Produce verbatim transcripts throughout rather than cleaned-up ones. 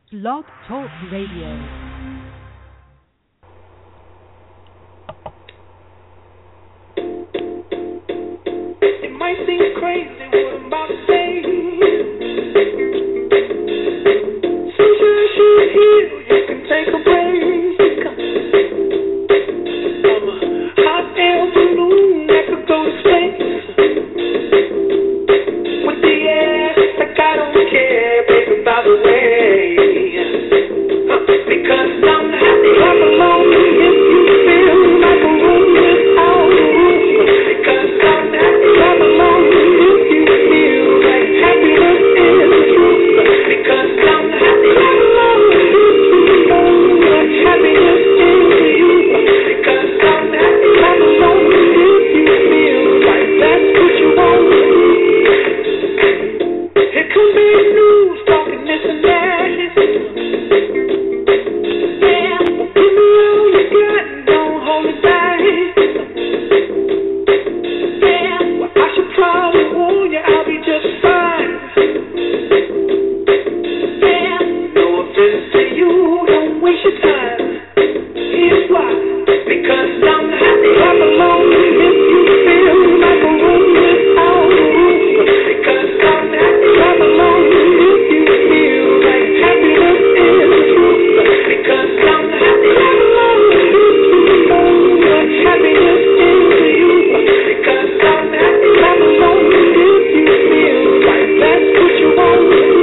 Blog Talk Radio. It might seem crazy what I'm about to say. Since you're here, you can take a break. I'm a hot air balloon that could go to space. With the air, like I don't care, baby, by the way. Huh, because I'm happy, I'm alone. If you feel like a room without a roof. Because I'm happy, I'm alone. If you feel like happiness is the truth. Because I'm happy, I'm alone. If you know what happiness is to you. Because I'm happy, I'm alone. If you feel like that's what you want. It could be news talking this and that. Yeah, well, give me all you got and don't hold it back. Yeah, well, I should probably warn you, I'll be just fine. Yeah, no offense to you, don't waste your time. Here's why. Because I'm happy, I'm alone. If you feel like a room without a roof. Because I'm happy, I'm alone. If you feel like happiness is the truth. Because I'm happy, I'm alone. If you know what happiness is to you. Because I'm happy, I'm alone. If you feel like that's what you want.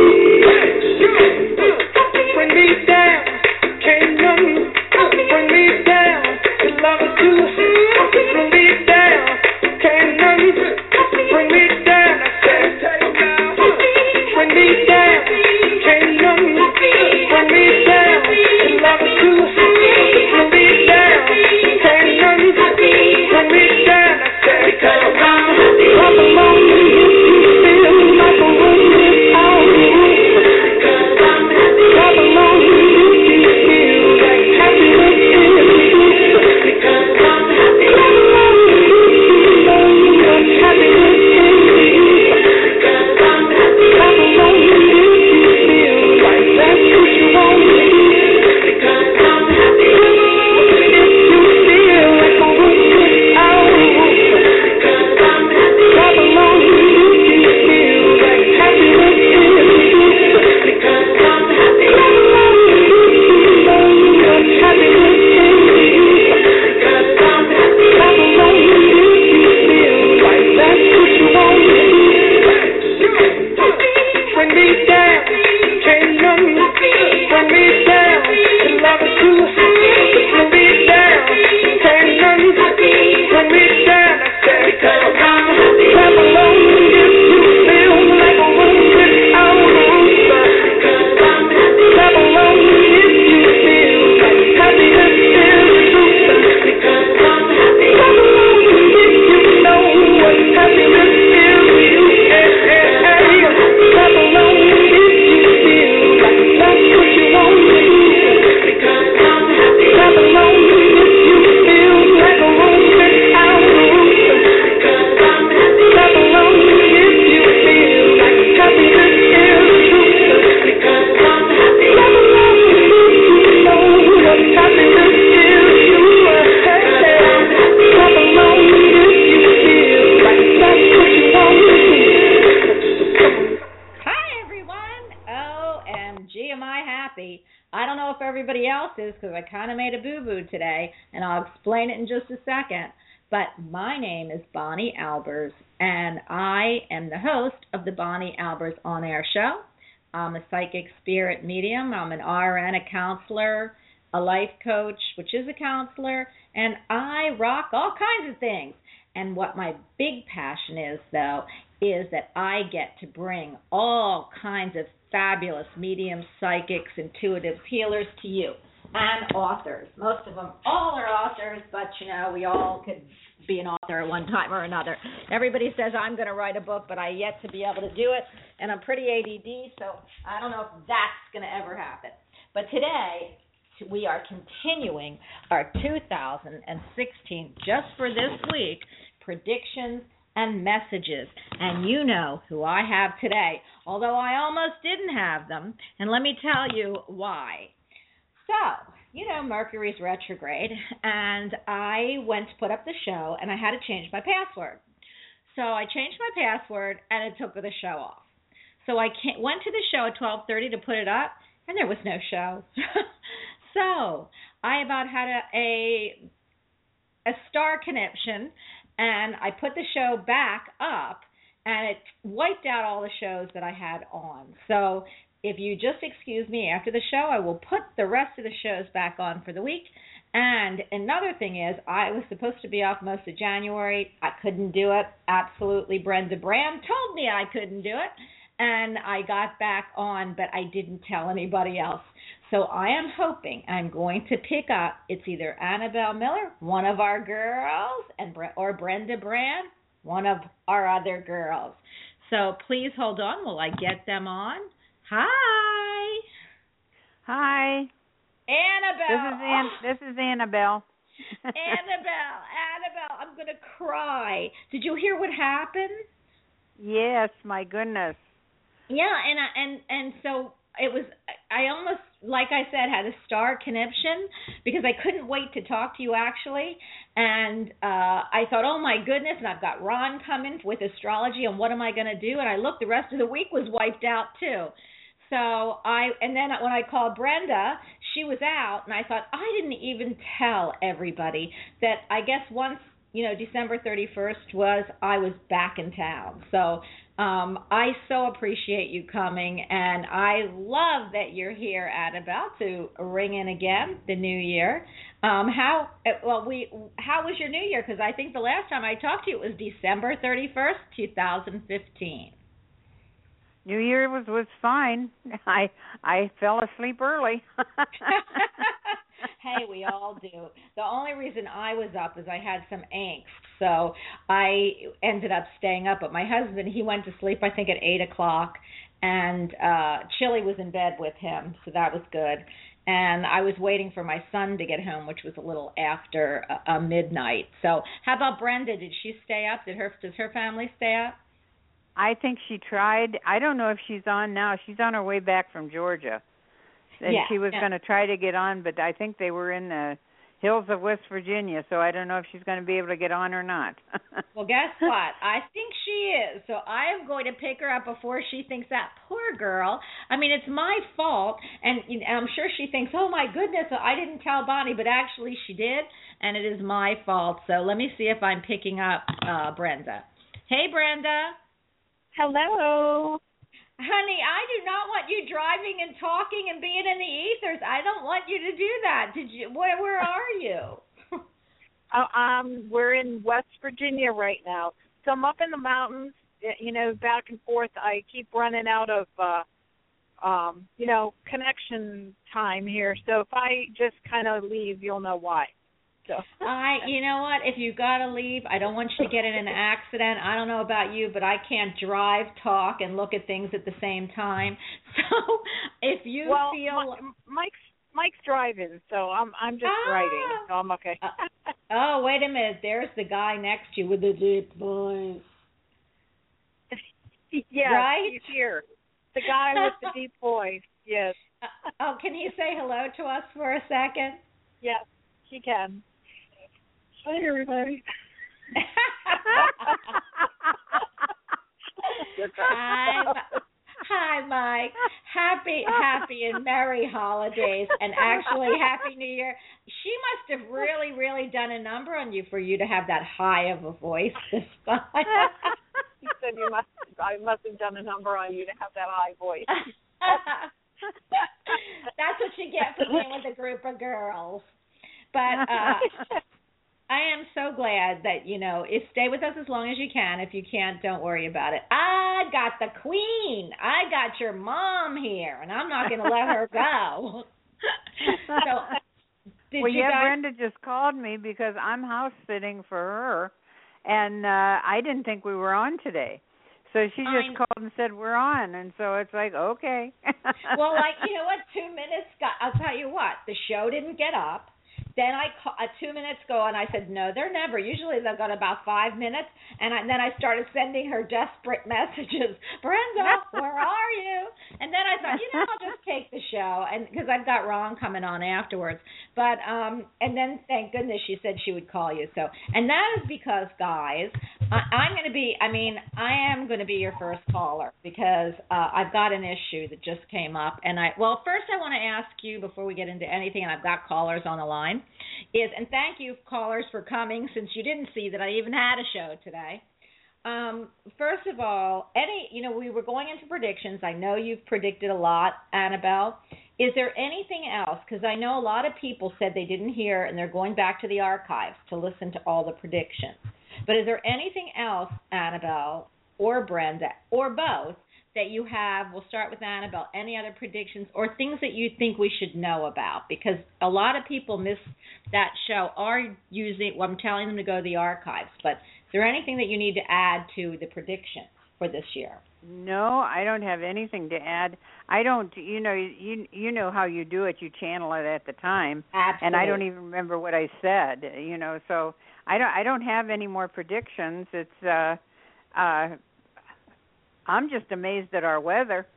Bring me down, can't nothing bring me down. Your love is too. Bring me down, can't nothing bring me down. I said, bring me down, can't nothing bring me down. Your love is too. Bring me down, can't nothing bring me down. I said, because I'm happy, I'm alone. If you feel like a room without a roof. Because I'm happy, I'm alone. If you feel like happiness is the truth. Because I'm happy, I'm alone. If you know what happiness is to you. Because I'm happy, I'm alone. If you feel like that's what you want. Because I'm happy, I'm alone. If you feel like a room without a roof. Because I'm happy, I'm alone. If you feel like happiness is the truth. Because I'm happy, I'm alone. If you know what happiness is to you. Because I'm happy, I'm alone. If you feel like that's what you want. Bring me down, can't nothing bring me down. Your love is too. Bring me down, can't nothing bring me down. I said, because I'm happy, I'm alone. If you feel like a room without a roof. Because I'm happy, I'm alone. If you feel like happiness is the truth. Because I'm happy, I'm alone. If you know what happiness is to you. Hey, hey, hey. I'm alone. If you feel like that's what you want. Because I'm happy, I'm alone. If you feel like a room without a roof. Because I'm happy, I'm alone. If you feel like happiness is the truth. Because I'm happy, I'm alone. If you know what happiness is to you. Because I'm happy, I'm alone. If you feel like that's what you want. Hi, everyone. O M G, am I happy. I don't know if everybody else is because I kind of made a boo-boo today, and I'll explain it in just a second. But my name is Bonnie Albers, and I am the host of the Bonnie Albers On-Air Show. I'm a psychic spirit medium. I'm an R N, a counselor, a life coach, which is a counselor, and I rock all kinds of things. And what my big passion is, though, is that I get to bring all kinds of fabulous mediums, psychics, intuitives, healers to you, and authors. Most of them all are authors, but, you know, we all could be an author at one time or another. Everybody says I'm going to write a book, but I yet to be able to do it, and I'm pretty A D D, so I don't know if that's going to ever happen. But today, we are continuing our two thousand sixteen, just for this week, predictions and messages. And you know who I have today, although I almost didn't have them. And let me tell you why. So, you know, Mercury's retrograde, and I went to put up the show, and I had to change my password. So I changed my password, and it took the show off. So I came, went to the show at twelve thirty to put it up, and there was no show. So I about had a, a a star conniption, and I put the show back up, and it wiped out all the shows that I had on. So if you just excuse me after the show, I will put the rest of the shows back on for the week. And another thing is, I was supposed to be off most of January. I couldn't do it. Absolutely, Brenda Brand told me I couldn't do it. And I got back on, but I didn't tell anybody else. So I am hoping I'm going to pick up, it's either Annabelle Miller, one of our girls, and or Brenda Brand, one of our other girls. So please hold on while I get them on. Hi. Hi. Annabelle. This is An- this is Annabelle. Annabelle, Annabelle, I'm going to cry. Did you hear what happened? Yes, my goodness. Yeah, and I, and and so it was, I almost, like I said, had a star conniption because I couldn't wait to talk to you, actually. And uh, I thought, oh, my goodness, and I've got Ron coming with astrology, and what am I going to do? And I looked, the rest of the week was wiped out, too. So I, and then when I called Brenda, she was out, and I thought, I didn't even tell everybody that I guess once, you know, December thirty-first was, I was back in town. So um, I so appreciate you coming, and I love that you're here, Annabelle, to ring in again the new year. Um, how well we how was your New Year? Because I think the last time I talked to you it was December thirty-first, two thousand fifteen. New Year was was fine. I I fell asleep early. Hey, we all do. The only reason I was up is I had some angst, so I ended up staying up. But my husband, he went to sleep, I think, at eight o'clock, and uh, Chili was in bed with him, so that was good. And I was waiting for my son to get home, which was a little after uh, uh, midnight. So how about Brenda? Did she stay up? Did her Does her family stay up? I think she tried. I don't know if she's on now. She's on her way back from Georgia. And yeah, she was yeah. going to try to get on, but I think they were in the hills of West Virginia, so I don't know if she's going to be able to get on or not. Well, guess what? I think she is. So I am going to pick her up before she thinks that poor girl. I mean, it's my fault, and I'm sure she thinks, oh, my goodness, I didn't tell Bonnie, but actually she did, and it is my fault. So let me see if I'm picking up uh, Brenda. Hey, Brenda. Hello. Honey, I do not want you driving and talking and being in the ethers. I don't want you to do that. Did you? Where, where are you? uh, um, we're in West Virginia right now. So I'm up in the mountains, you know, back and forth. I keep running out of, uh, um, you know, connection time here. So if I just kind of leave, you'll know why. So. I, you know what? If you gotta leave, I don't want you to get in an accident. I don't know about you, but I can't drive, talk, and look at things at the same time. So if you well, feel, Mike's Mike's driving, so I'm I'm just ah. writing, so I'm okay. uh, oh, wait a minute. There's the guy next to you with the deep voice. Yes, right? He's here. The guy with the deep voice. Yes. Uh, oh, can he say hello to us for a second? Yes, he can. Hi, everybody. Hi, hi, Mike. Happy, happy and merry holidays, and actually happy New Year. She must have really, really done a number on you for you to have that high of a voice this time. He said you must. I must have done a number on you to have that high voice. That's what you get for being with a group of girls. But uh, I am so glad that, you know, if stay with us as long as you can. If you can't, don't worry about it. I got the queen. I got your mom here, and I'm not going to let her go. So, did well, you yeah, guys... Brenda just called me because I'm house sitting for her, and uh, I didn't think we were on today. So she just I'm... called and said we're on, and so it's like, okay. Well, like, you know what, two minutes, got, I'll tell you what, the show didn't get up. then I ca- uh, two minutes go, and I said, no, they're never. Usually they've got about five minutes, and, I, and then I started sending her desperate messages. Brenda, where are you? And then I thought, you know, I'll just take the show, and because I've got Ron coming on afterwards. But um, and then thank goodness she said she would call you. So, and that is because, guys, I, I'm going to be. I mean, I am going to be your first caller because uh, I've got an issue that just came up, and I well, first I want to ask you before we get into anything, and I've got callers on the line. Is and thank you callers for coming since you didn't see that I even had a show today. Um, first of all, any you know we were going into predictions. I know you've predicted a lot, Annabelle. Is there anything else? Because I know a lot of people said they didn't hear and they're going back to the archives to listen to all the predictions. But is there anything else, Annabelle or Brenda or both, that you have? We'll start with Annabelle. Any other predictions or things that you think we should know about? Because a lot of people miss that show, are using, well, I'm telling them to go to the archives. But is there anything that you need to add to the predictions for this year? No, I don't have anything to add. I don't, you know, you you know how you do it. You channel it at the time. Absolutely. And I don't even remember what I said, you know, so I don't I don't have any more predictions. It's uh uh I'm just amazed at our weather.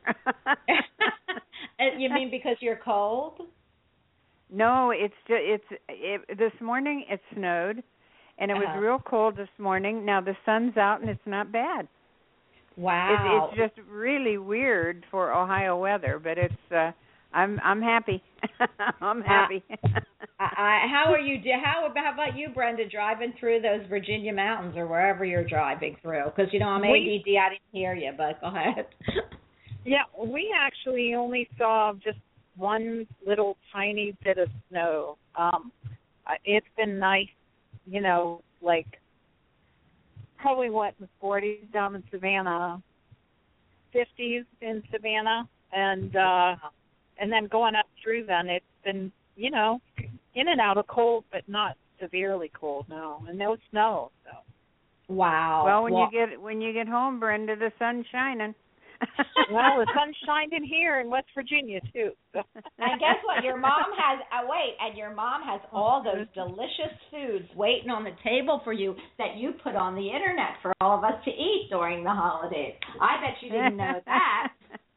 You mean because you're cold? No, it's just, it's it, this morning it snowed, and it uh-huh. was real cold this morning. Now the sun's out and it's not bad. Wow. It, it's just really weird for Ohio weather, but it's uh, I'm I'm happy. I'm happy. Uh, I, how are you? How how about you, Brenda? Driving through those Virginia mountains or wherever you're driving through? Because you know I'm A D D. I didn't hear you, but go ahead. Yeah, we actually only saw just one little tiny bit of snow. Um, it's been nice, you know, like probably what in the forties down in Savannah, fifties in Savannah, and uh, and then going up through then it's been, you know, in and out of cold, but not severely cold, no, and no snow. So. Wow. Well, when well, you get when you get home, Brenda, the sun's shining. Well, the sun's shining here in West Virginia too. So. And guess what? Your mom has. Uh, wait, and your mom has all those delicious foods waiting on the table for you that you put on the internet for all of us to eat during the holidays. I bet you didn't know that.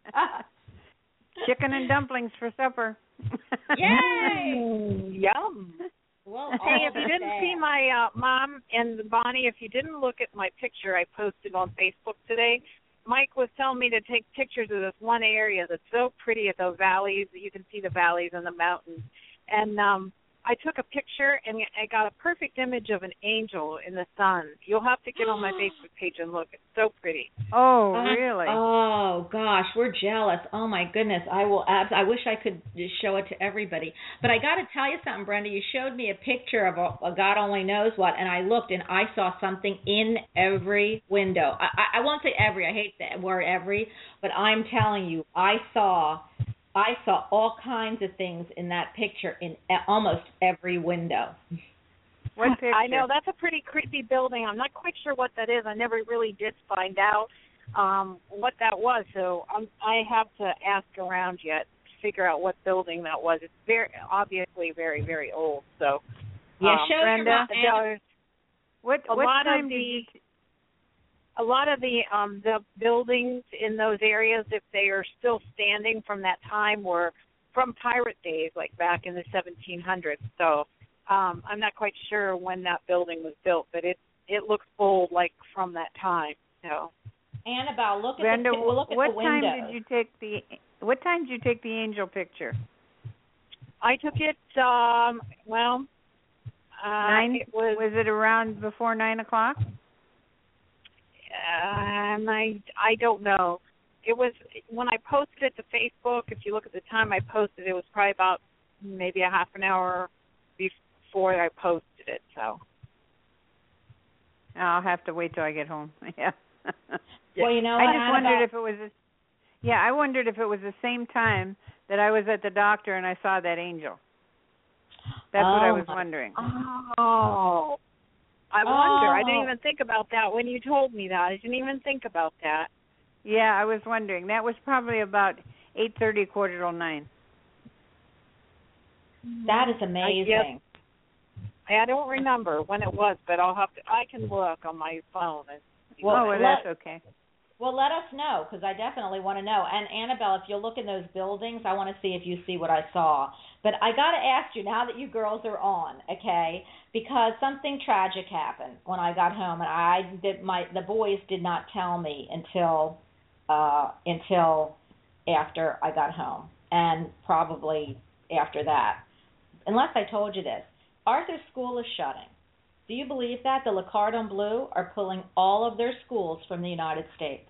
Chicken and dumplings for supper. Yay! Mm, yum. Well, hey, if you didn't see my uh, mom and Bonnie, if you didn't look at my picture I posted on Facebook today, Mike was telling me to take pictures of this one area that's so pretty at the valleys. You can see the valleys and the mountains. And um, I took a picture, and I got a perfect image of an angel in the sun. You'll have to get on my Facebook page and look. It's so pretty. Oh, uh, really? Oh, gosh, we're jealous. Oh, my goodness. I will. Abs- I wish I could just show it to everybody. But I got to tell you something, Brenda. You showed me a picture of a, a God only knows what, and I looked, and I saw something in every window. I, I, I won't say every. I hate the word every, but I'm telling you, I saw... I saw all kinds of things in that picture in almost every window. What picture? I know, that's a pretty creepy building. I'm not quite sure what that is. I never really did find out um, what that was, so I'm, I have to ask around yet to figure out what building that was. It's very obviously very, very old. So, yeah, um, show Brenda, your mom. What, a what lot time of did the, you... T- A lot of the um, the buildings in those areas, if they are still standing from that time, were from pirate days, like back in the seventeen hundreds. So um, I'm not quite sure when that building was built, but it it looks old, like from that time. So, Annabelle, look at Brenda, the look at what the windows. time did you take the what time did you take the angel picture? I took it. Um, well, uh, Nine. It was, was it around before nine o'clock? Um, I I don't know. It was when I posted it to Facebook. If you look at the time I posted, it was probably about maybe a half an hour before I posted it. So I'll have to wait till I get home. Yeah. Well, you know I what, just Annabelle? wondered if it was. A, yeah, I wondered if it was the same time that I was at the doctor and I saw that angel. That's oh, what I was wondering. Oh. I wonder. Oh. I didn't even think about that when you told me that. I didn't even think about that. Yeah, I was wondering. That was probably about eight thirty, quarter till nine. That is amazing. I don't remember when it was, but I'll have to. I can look on my phone. And, Well, oh, well, let- that's okay. Well, let us know, because I definitely want to know. And Annabelle, if you look in those buildings, I want to see if you see what I saw. But I got to ask you, now that you girls are on, okay, because something tragic happened when I got home, and I did my the boys did not tell me until uh, until after I got home, and probably after that, unless I told you this. Arthur's school is shutting. Do you believe that? The Le Cordon Bleu are pulling all of their schools from the United States.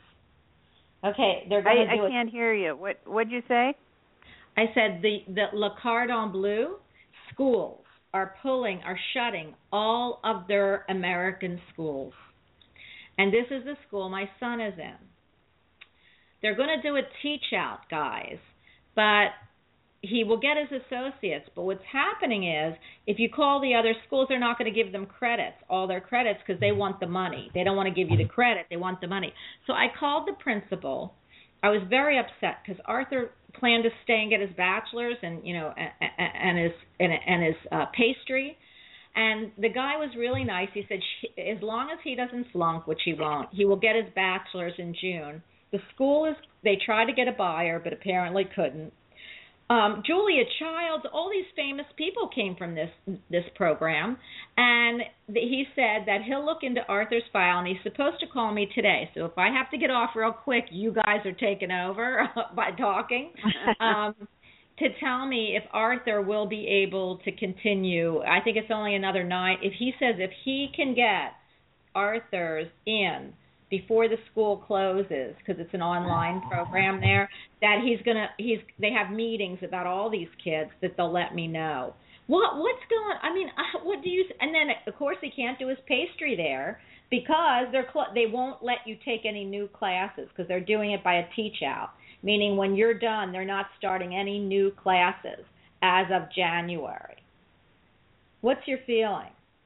Okay, they're going to I, do I it. can't hear you. What What'd you say? I said the, the Le Cordon Bleu schools are pulling, are shutting all of their American schools. And this is the school my son is in. They're going to do a teach out, guys, but he will get his associates. But what's happening is, if you call the other schools, they're not going to give them credits, all their credits, because they want the money. They don't want to give you the credit. They want the money. So I called the principal. I was very upset because Arthur planned to stay and get his bachelor's and, you know, and, and his and, and his uh, pastry. And the guy was really nice. He said, as long as he doesn't flunk, which he won't, he will get his bachelor's in June. The school is, they tried to get a buyer, but apparently couldn't. Um, Julia Childs, all these famous people came from this this program, and the, he said that he'll look into Arthur's file, and he's supposed to call me today. So if I have to get off real quick, you guys are taking over by talking, um, to tell me if Arthur will be able to continue. I think it's only another night. If he says if he can get Arthur's in before the school closes, because it's an online program there, that he's gonna he's they have meetings about all these kids that they'll let me know. What what's going? I mean, what do you? And then of course he can't do his pastry there because they're cl- they won't let you take any new classes because they're doing it by a teach out, meaning when you're done, they're not starting any new classes as of January. What's your feeling?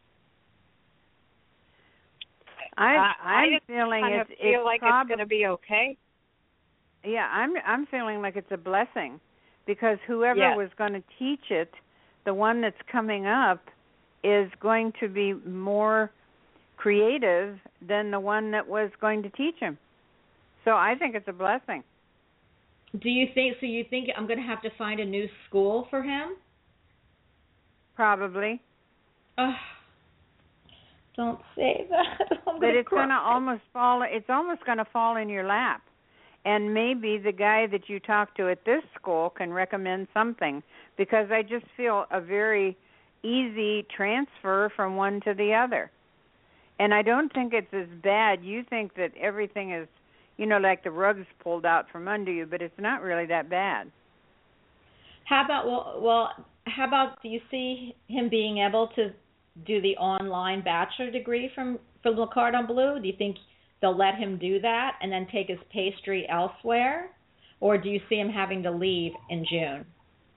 I, I, I'm I feeling kind it's, of feel it's like prob- it's going to be okay. Yeah, I'm I'm feeling like it's a blessing because whoever Yes. was going to teach it, the one that's coming up, is going to be more creative than the one that was going to teach him. So I think it's a blessing. Do you think so? You think I'm going to have to find a new school for him? Probably. Oh, don't say that. I'm But gonna it's cry. going to almost fall. It's almost going to fall in your lap. And maybe the guy that you talk to at this school can recommend something, because I just feel a very easy transfer from one to the other. And I don't think it's as bad. You think that everything is, you know, like the rug's pulled out from under you, but it's not really that bad. How about well, well, how about do you see him being able to do the online bachelor degree from from Le Cordon Bleu? Do you think they'll let him do that and then take his pastry elsewhere, or do you see him having to leave in June?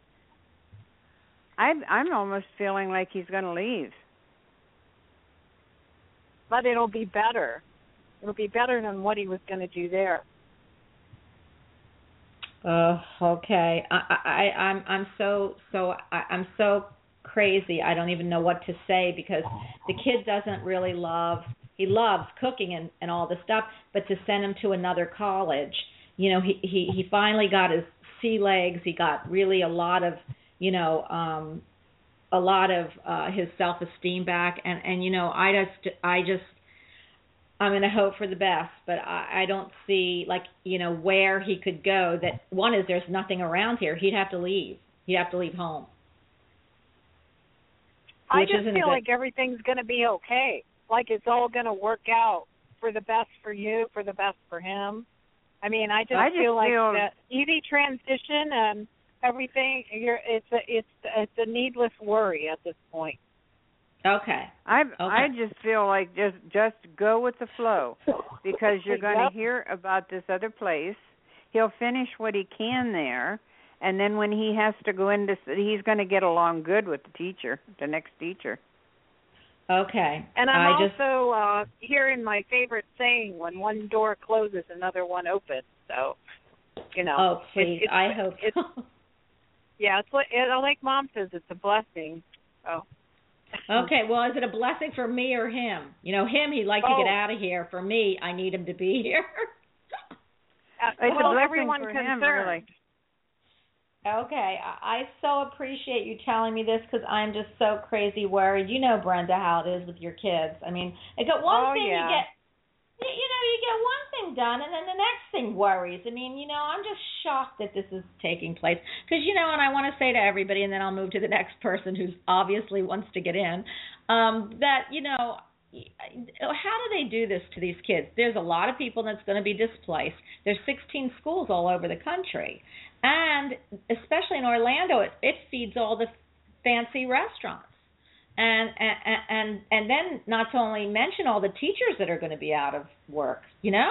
I'm I'm almost feeling like he's going to leave. But it'll be better. It'll be better than what he was going to do there. Oh, okay. I, I, I'm, I'm so, so, I, I'm so crazy. I don't even know what to say because the kid doesn't really love. He loves cooking and, and all this stuff, but to send him to another college, you know, he, he, he finally got his sea legs. He got really a lot of, you know, um, a lot of uh, his self-esteem back, and, and you know, I just, I just. I'm going to hope for the best, but I, I don't see, like, you know, where he could go. That one is there's nothing around here. He'd have to leave. He'd have to leave home. I Which just isn't feel a good- like everything's going to be okay. Like it's all going to work out for the best for you, for the best for him. I mean, I just, I just feel like feel- that easy transition and everything. You're, it's a, it's, it's a needless worry at this point. Okay. I Okay. I just feel like just just go with the flow, because you're going Yep. to hear about this other place. He'll finish what he can there, and then when he has to go into, he's going to get along good with the teacher, the next teacher. Okay. And I'm I just, also uh, hearing my favorite saying: "When one door closes, another one opens." So, you know. oh, please. It, it's, I hope it's, so. yeah, it's like, it, like Mom says, it's a blessing. So. Okay, well, is it a blessing for me or him? You know, him, he'd like Oh. to get out of here. For me, I need him to be here. Uh, It's well, a blessing everyone for concerned. him, really. Okay, I I so appreciate you telling me this because I'm just so crazy worried. You know, Brenda, how it is with your kids. I mean, it got one Oh, thing yeah. you get, you, you know, you get one thing done and then the next thing worries. I mean, you know, I'm just shocked that this is taking place because, you know, and I want to say to everybody, and then I'll move to the next person who's obviously wants to get in, um, that, you know, how do they do this to these kids? There's a lot of people that's going to be displaced. There's sixteen schools all over the country. And especially in Orlando, it, it feeds all the fancy restaurants. And, and and and then not to only mention all the teachers that are going to be out of work, you know?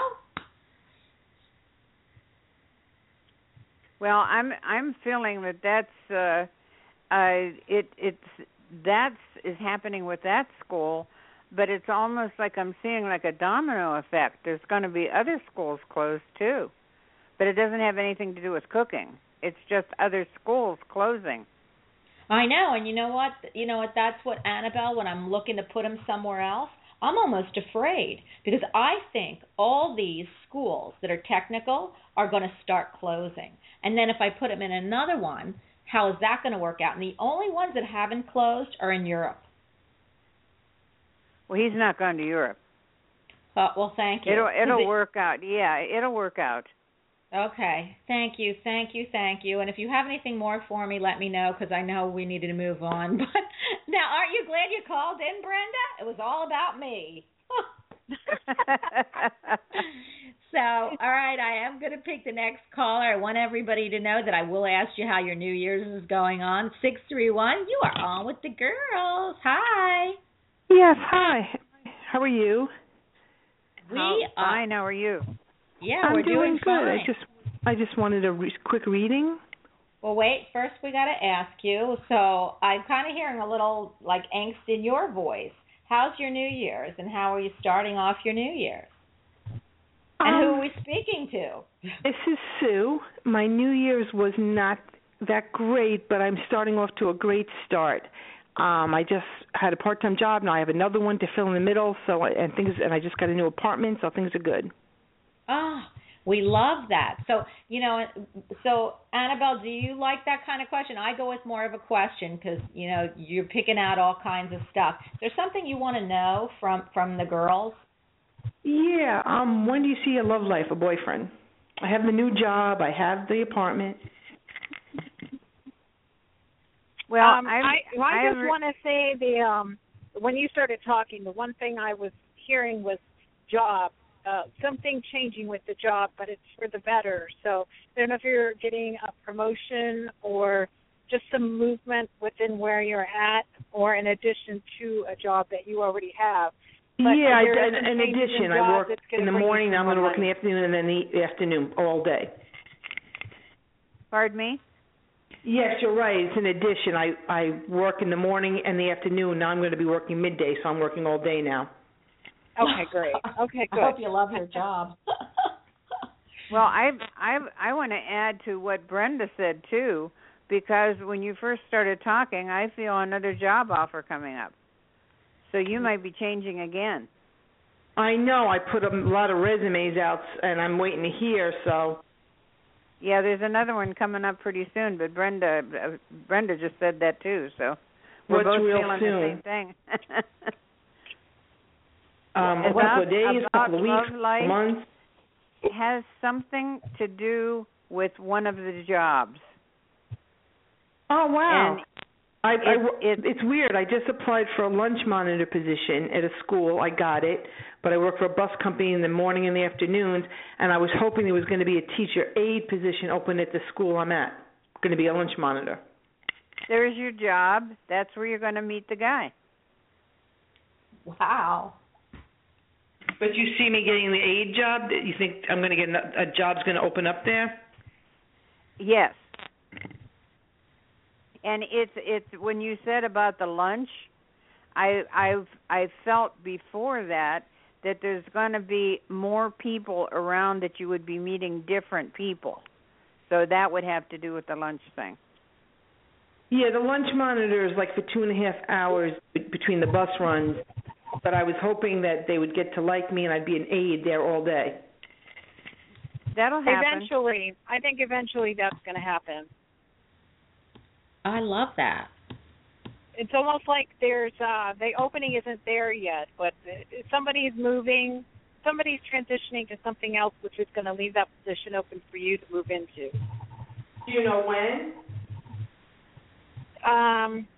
Well, I'm I'm feeling that that's uh, uh, it it's that's is happening with that school, but it's almost like I'm seeing like a domino effect. There's going to be other schools closed too, but it doesn't have anything to do with cooking. It's just other schools closing. I know, and you know what? You know what? That's what Annabelle. When I'm looking to put them somewhere else, I'm almost afraid because I think all these schools that are technical are going to start closing. And then if I put them in another one, how is that going to work out? And the only ones that haven't closed are in Europe. Well, he's not going to Europe. Uh, well, thank you. It'll it'll it, work out. Yeah, it'll work out. Okay. Thank you, thank you, thank you. And if you have anything more for me, let me know because I know we needed to move on. But now, aren't you glad you called in, Brenda? It was all about me. So, all right, I am going to pick the next caller. I want everybody to know that I will ask you how your New Year's is going on. six three one, you are on with the girls. Hi. Yes, hi. How are you? We How, are fine. How are you? Yeah, I'm we're doing, doing good. fine. I just I just wanted a re- quick reading. Well, wait. First, we got to ask you. So, I'm kind of hearing a little like angst in your voice. How's your New Year's, and how are you starting off your New Year's? And um, who are we speaking to? This is Sue. My New Year's was not that great, but I'm starting off to a great start. Um, I just had a part-time job. Now I have another one to fill in the middle. So and things, and I just got a new apartment, so things are good. Oh, we love that. So, you know, so Annabelle, do you like that kind of question? I go with more of a question because, you know, you're picking out all kinds of stuff. There's something you want to know from, from the girls? Yeah. Um. When do you see a love life, a boyfriend? I have the new job. I have the apartment. Well, um, I'm, I, I I'm just re- want to say the um, when you started talking, the one thing I was hearing was job, uh, something changing with the job, but it's for the better. So I don't know if you're getting a promotion or just some movement within where you're at, or in addition to a job that you already have. But yeah, I, there is in, some in changes addition, in I job work that's gonna in the bring you morning. some I'm going to more work in the money. afternoon, and then the afternoon all day. Pardon me? Yes, you're right. It's an addition. I, I work in the morning and the afternoon. Now I'm going to be working midday, so I'm working all day now. Okay, great. Okay, good. I hope you love your job. Well, I I I want to add to what Brenda said too, because when you first started talking, I feel another job offer coming up. So you might be changing again. I know. I put a lot of resumes out, and I'm waiting to hear. So. Yeah, there's another one coming up pretty soon, but Brenda uh, Brenda just said that too. So we're What's both real feeling soon? the same thing. um, a about, couple of days, a about couple of weeks, love life months. has something to do with one of the jobs. Oh wow! And I, it, I, it, it's weird. I just applied for a lunch monitor position at a school. I got it, but I work for a bus company in the morning and the afternoons, and I was hoping there was going to be a teacher aide position open at the school I'm at. Going to be a lunch monitor. there's your job. That's where you're going to meet the guy. Wow. But you see me getting the aide job? You think I'm going to get a, a job's going to open up there? Yes. And it's it's when you said about the lunch, I I've I felt before that that there's going to be more people around, that you would be meeting different people. So that would have to do with the lunch thing. Yeah, the lunch monitor is like for two and a half hours be- between the bus runs, but I was hoping that they would get to like me and I'd be an aide there all day. That'll happen. Eventually, I think eventually that's going to happen. I love that. It's almost like there's uh, the opening isn't there yet, but somebody's moving, somebody's transitioning to something else, which is going to leave that position open for you to move into. Do you know when? Um,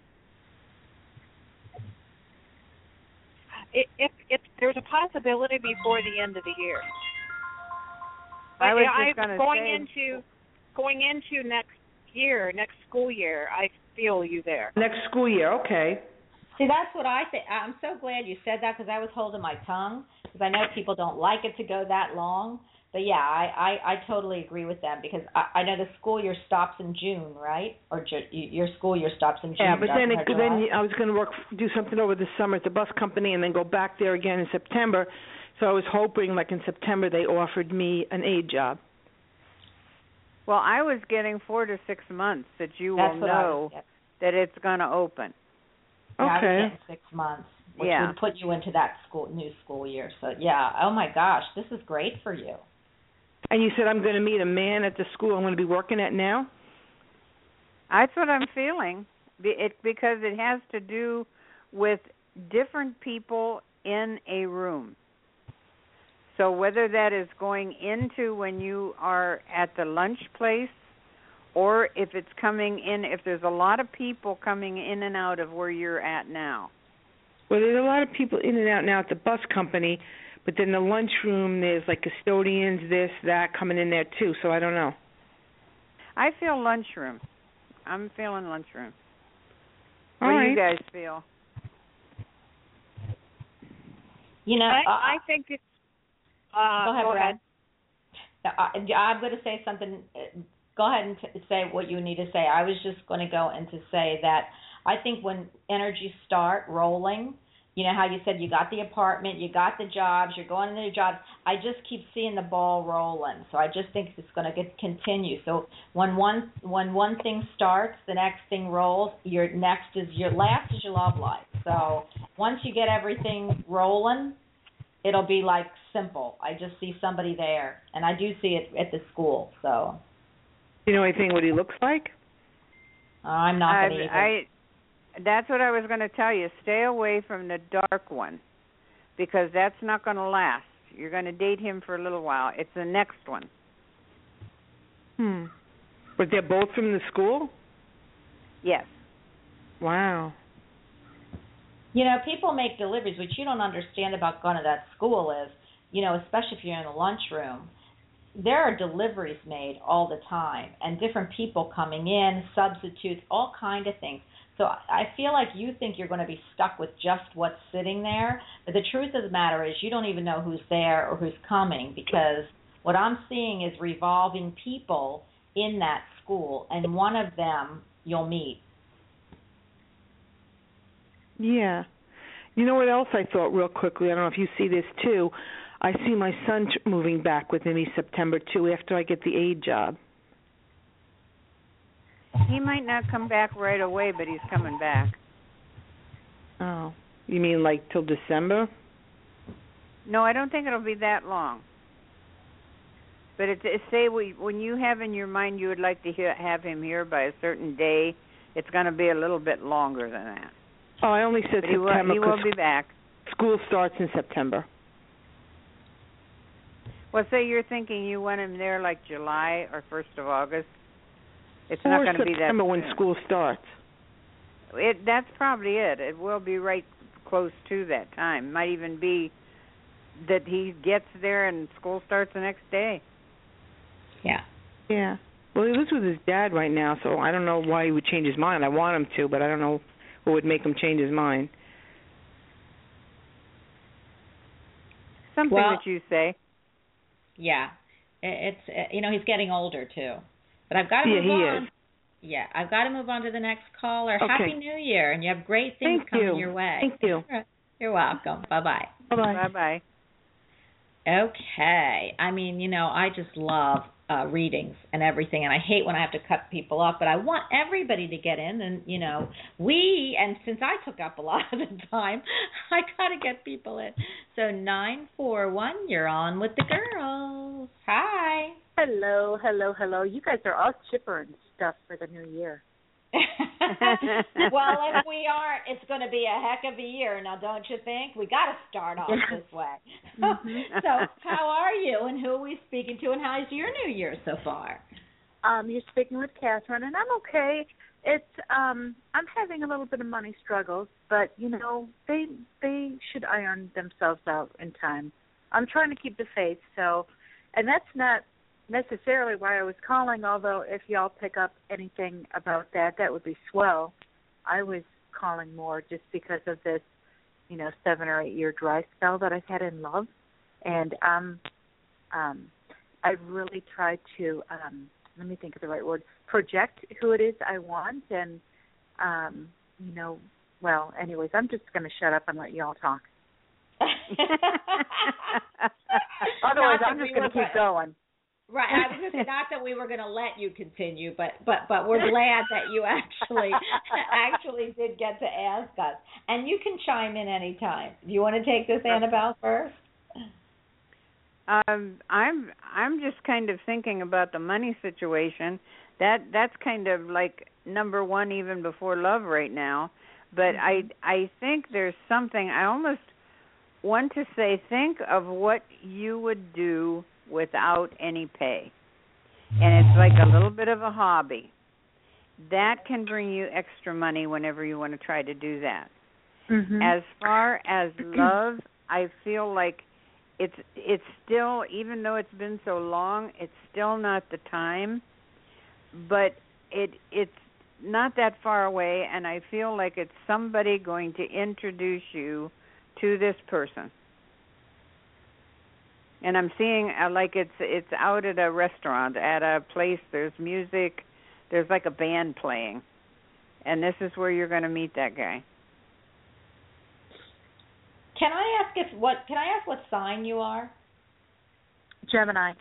it, if, if there's a possibility before the end of the year. But I was I, just going to going say into going into next year, next school year, I feel you there. Next school year, okay. See, that's what I think. I'm so glad you said that because I was holding my tongue because I know people don't like it to go that long. But, yeah, I, I, I totally agree with them because I, I know the school year stops in June, right? Or ju- your school year stops in June. Yeah, but then it, it, then I was going to work, do something over the summer at the bus company and then go back there again in September. So I was hoping, like in September, they offered me an aide job. Well, I was getting four to six months that you That's will what I know was getting. that it's going to open. Yeah, I was Okay. getting six months, which Yeah. would put you into that school new school year. So, yeah, oh, my gosh, this is great for you. And you said I'm going to meet a man at the school I'm going to be working at now? That's what I'm feeling. Be- It, because it has to do with different people in a room. So whether that is going into when you are at the lunch place or if it's coming in, if there's a lot of people coming in and out of where you're at now. Well, there's a lot of people in and out now at the bus company, but then the lunchroom, there's like custodians, this, that, coming in there too, so I don't know. I feel lunchroom. I'm feeling lunchroom. All what right. do you guys feel? You know, I, uh, I think it's. Uh, go ahead, go Brad. ahead. I, I'm going to say something. Go ahead and t- say what you need to say. I was just going to go and to say that I think when energies start rolling, you know how you said you got the apartment, you got the jobs, you're going into the jobs. I just keep seeing the ball rolling. So I just think it's going to continue. So when one when one thing starts, the next thing rolls. Your next is your last is your love life. So once you get everything rolling, it'll be like simple. I just see somebody there, and I do see it at the school. So You know anything what he looks like? I'm not going to even. I, that's what I was going to tell you. Stay away from the dark one because that's not going to last. You're going to date him for a little while. It's the next one. Hmm. But they're both from the school? Yes. Wow. You know, people make deliveries. What you don't understand about going to that school is, you know, especially if you're in the lunchroom, there are deliveries made all the time and different people coming in, substitutes, all kind of things. So I feel like you think you're going to be stuck with just what's sitting there, but the truth of the matter is you don't even know who's there or who's coming because what I'm seeing is revolving people in that school, and one of them you'll meet. Yeah. You know what else I thought real quickly? I don't know if you see this too. I see my son t- moving back with me September too after I get the aide job. He might not come back right away, but he's coming back. Oh. You mean like till December? No, I don't think it'll be that long. But it's, it's say we, when you have in your mind you would like to hear, have him here by a certain day, it's going to be a little bit longer than that. Oh, I only said But he will, September he will be back. school starts in September. Well, say you're thinking you want him there like July or first of August. It's or not going to be that September when soon. school starts. It, that's probably it. It will be right close to that time. Might even be that he gets there and school starts the next day. Yeah. Yeah. Well, he lives with his dad right now, so I don't know why he would change his mind. I want him to, but I don't know what would make him change his mind. Something Well, that you say. Yeah. It, it's uh, you know he's getting older too, but I've got to Yeah, move he on. is. Yeah, I've got to move on to the next caller. Okay. Happy New Year, and you have great things Thank coming you. your way. Thank you. You're welcome. Bye bye. Bye-bye. Bye-bye. Okay. I mean, you know, I just love uh, readings and everything, and I hate when I have to cut people off, but I want everybody to get in, and, you know, we, and since I took up a lot of the time, I got to get people in. So nine four one, you're on with the girls. Hi. Hello, hello, hello. You guys are all chipper and stuff for the new year. Well, if we aren't, it's going to be a heck of a year. Now, don't you think? We got to start off this way. Mm-hmm. So, how are you, and who are we speaking to, and how's your New Year so far? Um, you're speaking with Catherine, and I'm okay. It's um, I'm having a little bit of money struggles, but you know they they should iron themselves out in time. I'm trying to keep the faith, so, and that's not necessarily why I was calling, although if y'all pick up anything about that, that would be swell. I was calling more just because of this, you know, seven or eight year dry spell that I've had in love. And um, um, I really tried to, um, let me think of the right word, project who it is I want. And, um, you know, well, anyways, I'm just going to shut up and let y'all talk. Otherwise, I'm just going to keep going. Right, I was going to say, not that we were going to let you continue, but, but, but we're glad that you actually actually did get to ask us. And you can chime in any time. Do you want to take this, Annabelle, first? Um, I'm I'm just kind of thinking about the money situation. That that's kind of like number one even before love right now. But I I think there's something I almost want to say. Think of what you would do without any pay, and it's like a little bit of a hobby that can bring you extra money whenever you want to try to do that. Mm-hmm. As far as love, I feel like it's it's still, even though it's been so long, it's still not the time, but it it's not that far away, and I feel like it's somebody going to introduce you to this person. And I'm seeing uh, like it's it's out at a restaurant, at a place. There's music. There's like a band playing, and this is where you're going to meet that guy. Can I ask if what? Can I ask what sign you are? Gemini.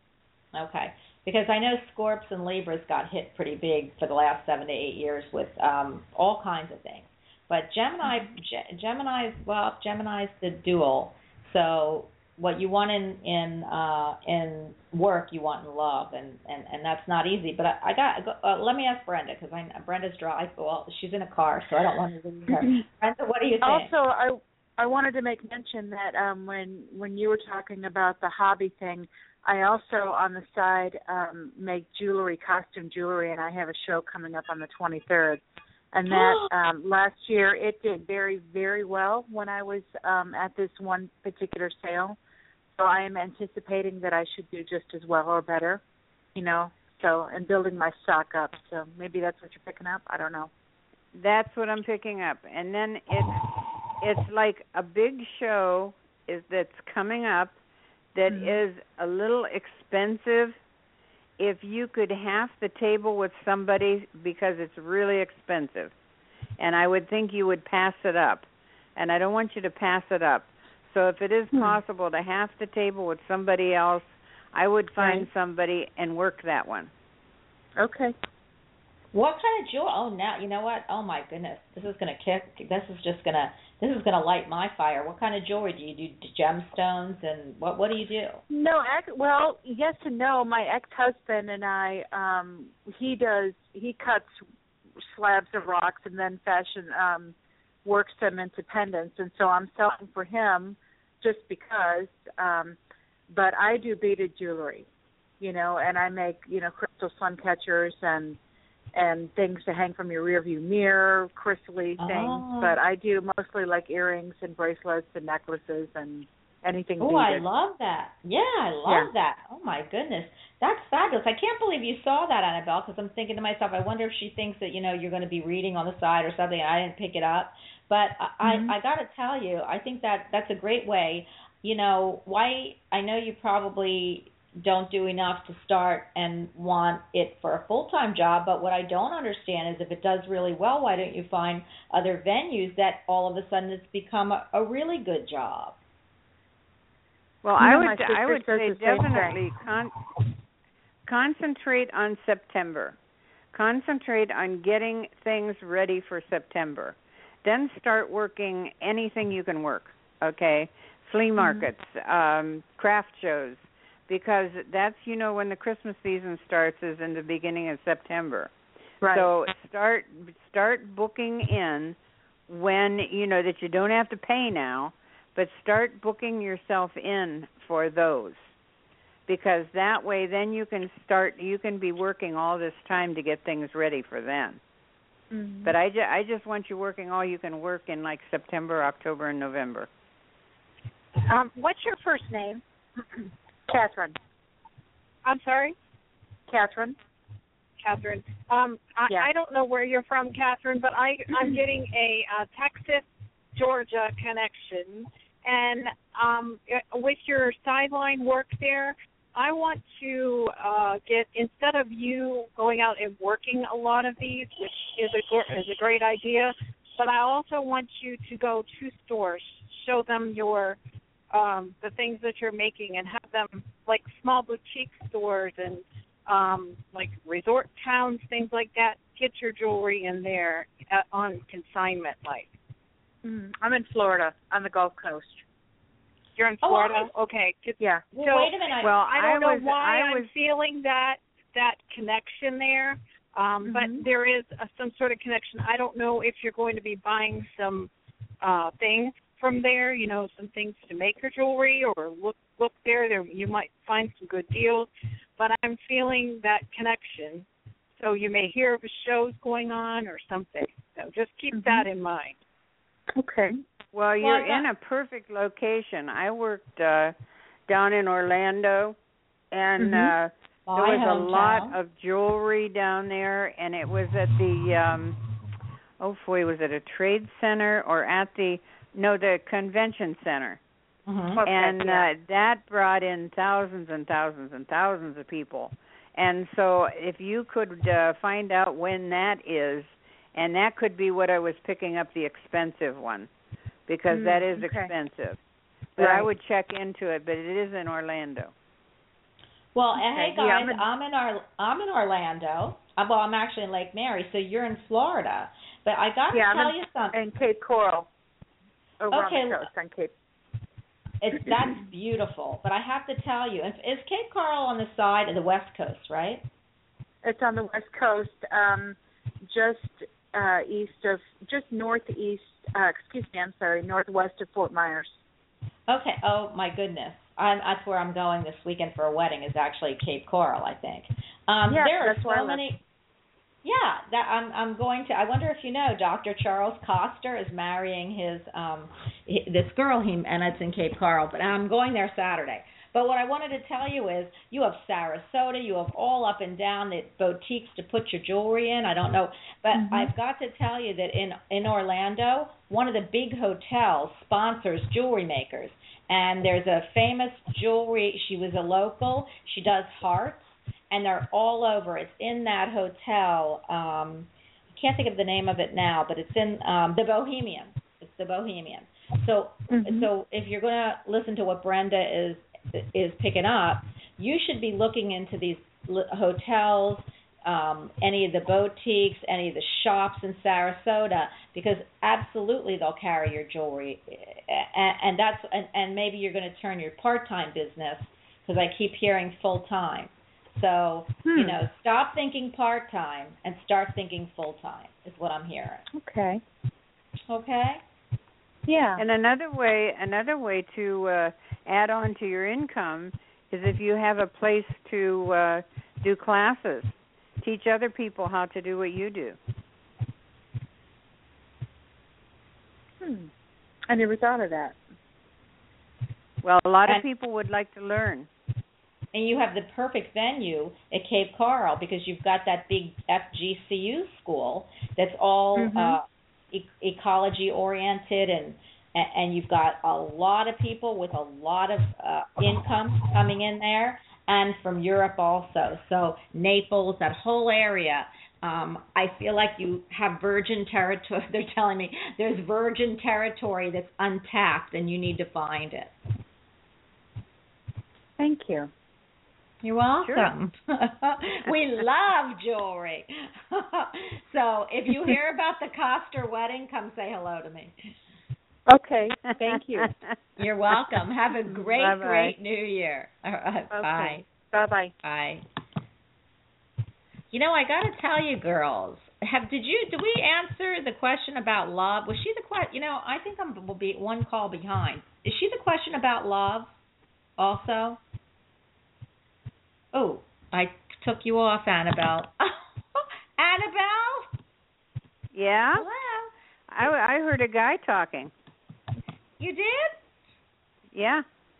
Okay, because I know Scorps and Libras got hit pretty big for the last seven to eight years with um, all kinds of things. But Gemini, Ge- Gemini's well, Gemini's the dual, so. What you want in in uh, in work, you want in love, and, and, and that's not easy. But I, I got. Uh, let me ask Brenda, because I Brenda's driving. Well, she's in a car, so I don't want to leave her. Brenda, what do you think? Also, I I wanted to make mention that um, when when you were talking about the hobby thing, I also on the side um, make jewelry, costume jewelry, and I have a show coming up on the twenty-third. And that um, last year it did very, very well when I was um, at this one particular sale. So I am anticipating that I should do just as well or better, you know, so, and building my stock up. So maybe that's what you're picking up. I don't know. That's what I'm picking up. And then it's it's like a big show is that's coming up that mm-hmm. is a little expensive. If you could half the table with somebody, because it's really expensive, and I would think you would pass it up, and I don't want you to pass it up. So if it is possible to half the table with somebody else, I would find right. somebody and work that one. Okay. What kind of jewel? Oh, now you know what? Oh my goodness, this is gonna kick. This is just gonna. This is gonna light my fire. What kind of jewelry do you do? Gemstones and what? What do you do? No, well, yes and no. My ex-husband and I, um, he does. He cuts slabs of rocks and then fashion um, works them into pendants, and so I'm selling for him just because. Um, but I do beaded jewelry, you know, and I make you know crystal sun catchers and. and things to hang from your rearview mirror, crystally things. Oh. But I do mostly like earrings and bracelets and necklaces and anything Oh, beaded. I love that. Yeah, I love yeah. that. Oh, my goodness. That's fabulous. I can't believe you saw that, Annabelle, because I'm thinking to myself, I wonder if she thinks that, you know, you're going to be reading on the side or something, and I didn't pick it up. But mm-hmm. I, I got to tell you, I think that that's a great way. You know, why I know you probably don't do enough to start and want it for a full-time job, but what I don't understand is if it does really well, why don't you find other venues that all of a sudden it's become a, a really good job? Well, you I know, would I would say definitely con- concentrate on September. Concentrate on getting things ready for September. Then start working anything you can work, okay? Flea markets, mm-hmm. um, craft shows, because that's, you know, when the Christmas season starts is in the beginning of September. Right. So start start booking in when, you know, that you don't have to pay now, but start booking yourself in for those. Because that way then you can start, you can be working all this time to get things ready for then. Mm-hmm. But I, ju- I just want you working all you can work in like September, October, and November. Um, what's your first name? Catherine. I'm sorry? Catherine. Catherine. Um, I, yeah. I don't know where you're from, Catherine, but I, I'm getting a uh, Texas, Georgia connection. And um, with your sideline work there, I want to uh, get, instead of you going out and working a lot of these, which is a, is a great idea, but I also want you to go to stores, show them your um, the things that you're making, and have them like small boutique stores and um, like resort towns, things like that. Get your jewelry in there at, on consignment, like. Mm, I'm in Florida on the Gulf Coast. You're in Florida? Oh, okay. Yeah. Well, so, wait a minute. Well, I don't I know was, why I was, I'm feeling that that connection there, um, mm-hmm. but there is a, some sort of connection. I don't know if you're going to be buying some uh, things from there, you know, some things to make your jewelry, or look look there. There you might find some good deals, but I'm feeling that connection. So you may hear of shows going on or something. So just keep mm-hmm. that in mind. Okay. Well, you're well, in a perfect location. I worked uh, down in Orlando, and mm-hmm. uh, there was a lot of jewelry down there, and it was at the, um, oh, boy, was it a trade center or at the, no, the convention center. Mm-hmm. And okay, yeah. uh, that brought in thousands and thousands and thousands of people. And so if you could uh, find out when that is, and that could be what I was picking up, the expensive one. Because mm, that is okay. expensive. But right. I would check into it, but it is in Orlando. Well, okay. hey guys, yeah, I'm, in... I'm in Ar- I'm in Orlando. I'm, well, I'm actually in Lake Mary, so you're in Florida. But I got to yeah, tell I'm in, you something. in Cape Coral. Over okay, on the coast, on Cape. It's that's beautiful. But I have to tell you, is Cape Coral on the side of the West Coast, right? It's on the West Coast, um, just uh, east of, just northeast. Uh, excuse me, I'm sorry, northwest of Fort Myers. Okay. Oh my goodness, I'm, that's where I'm going this weekend for a wedding. Is actually Cape Coral, I think. Um, yeah, there are that's where so many. Yeah, that I'm. I'm going to. I wonder if you know, Doctor Charles Coster is marrying his um this girl he and it's in Cape Coral. But I'm going there Saturday. But what I wanted to tell you is, you have Sarasota, you have all up and down the boutiques to put your jewelry in. I don't know, but mm-hmm. I've got to tell you that in in Orlando, one of the big hotels sponsors jewelry makers, and there's a famous jewelry. She was a local. She does hearts, and they're all over. It's in that hotel. Um, I can't think of the name of it now, but it's in um, the Bohemian. It's the Bohemian. So, mm-hmm. so if you're going to listen to what Brenda is. is picking up, you should be looking into these hotels, um, any of the boutiques, any of the shops in Sarasota, because absolutely they'll carry your jewelry, and, and that's and, and maybe you're going to turn your part-time business, because I keep hearing full-time. So hmm. you know, stop thinking part-time and start thinking full-time is what I'm hearing. Okay. Okay. Yeah. And another way, another way to uh, add on to your income is if you have a place to uh, do classes, teach other people how to do what you do. Hmm. I never thought of that. Well, a lot and, of people would like to learn. And you have the perfect venue at Cape Coral, because you've got that big F G C U school that's all mm-hmm. uh, e- ecology oriented, and and you've got a lot of people with a lot of uh, income coming in there, and from Europe also. So Naples, that whole area, um, I feel like you have virgin territory. They're telling me there's virgin territory that's untapped, and you need to find it. Thank you. You're welcome. Sure. We love jewelry. So if you hear about the Coster wedding, come say hello to me. Okay, thank you. You're welcome. Have a great, Bye-bye. great New Year. All right, Okay. bye. Bye-bye. Bye. You know, I got to tell you, girls, have did you did we answer the question about love? Was she the question? You know, I think I'm will be one call behind. Is she the question about love also? Oh, I took you off, Annabelle. Annabelle? Yeah? Hello? I, I heard a guy talking. You did? Yeah.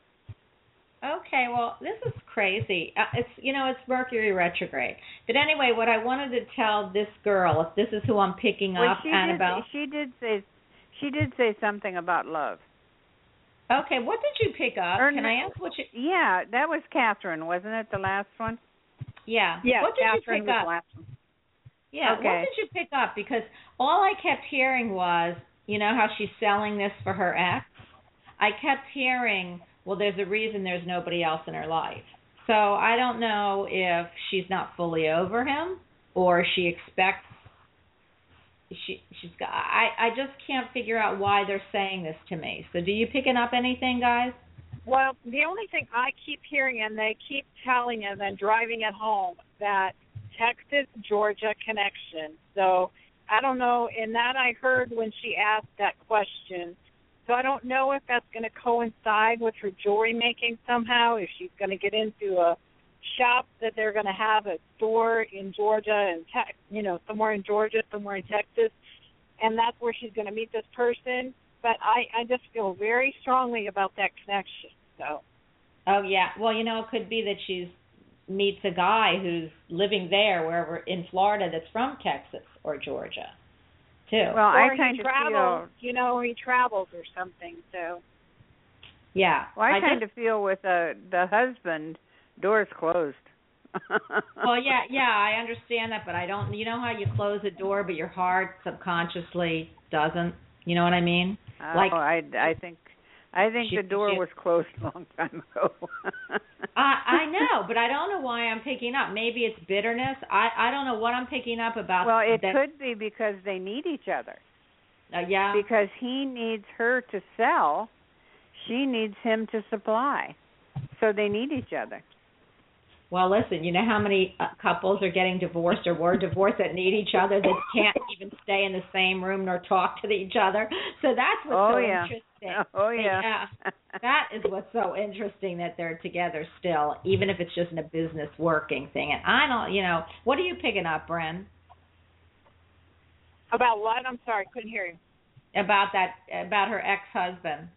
Okay, well, this is crazy. Uh, it's you know, it's Mercury retrograde. But anyway, what I wanted to tell this girl, if this is who I'm picking Well, up, she Annabelle. Did, she did say she did say something about love. Okay, what did you pick up? Or Can no, I ask what you? Yeah, that was Catherine, wasn't it? The last one. Yeah. Yeah, What did Catherine you pick was up? last one. Yeah. Okay. What did you pick up? Because all I kept hearing was, you know, how she's selling this for her ex. I kept hearing, well, there's a reason there's nobody else in her life. So I don't know if she's not fully over him or she expects she she's got I I just can't figure out why they're saying this to me. So do you picking up anything, guys? Well, the only thing I keep hearing, and they keep telling us and driving it home, that Texas-Georgia connection. So I don't know, and that I heard when she asked that question. So I don't know if that's going to coincide with her jewelry making somehow, if she's going to get into a shop that they're going to have a store in Georgia and, te- you know, somewhere in Georgia, somewhere in Texas, and that's where she's going to meet this person. But I, I just feel very strongly about that connection. So. Oh, yeah. Well, you know, it could be that she's meets a guy who's living there, wherever in Florida, that's from Texas or Georgia, too. Well, or I kind he of travels, feel. you know, he travels or something. So. Yeah. Well, I, I kind just, of feel with the the husband, doors closed. well, yeah, yeah, I understand that, but I don't. You know how you close a door, but your heart subconsciously doesn't. You know what I mean? Oh, Like I, I think I think she, the door she, was closed a long time ago. I I know, but I don't know why I'm picking up. Maybe it's bitterness. I I don't know what I'm picking up about. Well, it that, could be because they need each other. Uh, yeah. Because he needs her to sell, she needs him to supply. So they need each other. Well, listen, you know how many uh, couples are getting divorced or were divorced that need each other, that can't even stay in the same room nor talk to each other. So that's what's oh, so yeah. interesting. Oh, yeah. yeah. That is what's so interesting, that they're together still, even if it's just in a business working thing. And I don't, you know, what are you picking up, Bren? About what? I'm sorry, couldn't hear you. About that, about her ex-husband.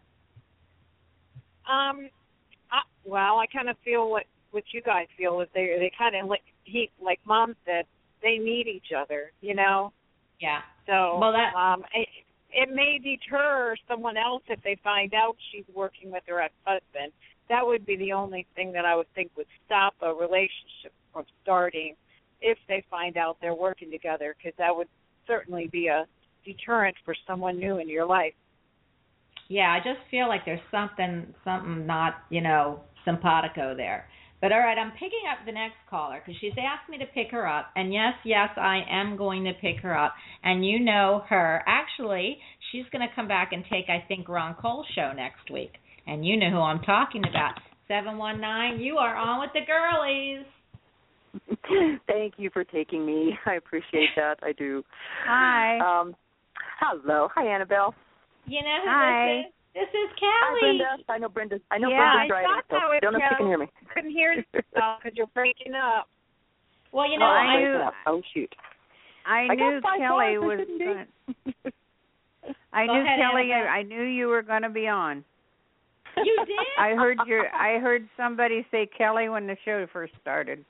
Um, I, well, I kind of feel what what you guys feel, is they they kind of like he like Mom said, they need each other, you know. Yeah. So well, that um, it, it may deter someone else if they find out she's working with her ex-husband. That would be the only thing that I would think would stop a relationship from starting if they find out they're working together, because that would certainly be a deterrent for someone new in your life. Yeah, I just feel like there's something something not, you know, simpatico there. But all right, I'm picking up the next caller because she's asked me to pick her up. And yes, yes, I am going to pick her up. And you know her. Actually, she's going to come back and take, I think, Ron Cole's show next week. And you know who I'm talking about. seven one nine, you are on with the girlies. Thank you for taking me. I appreciate that. I do. Hi. Um, hello. Hi, Annabelle. You know who Hi. this is? This is Kelly. Hi, Brenda. I know Brenda. I know Yeah, Brenda's I driving, thought so that was don't know if you can hear me. Couldn't hear you because you're breaking up. Well, you know, oh, I breaking up. Oh, shoot. I, I knew got five Kelly bars, I was shouldn't be. gonna, I Go knew ahead, Kelly Annabelle. I knew you were going to be on. You did? I heard your I heard somebody say Kelly when the show first started.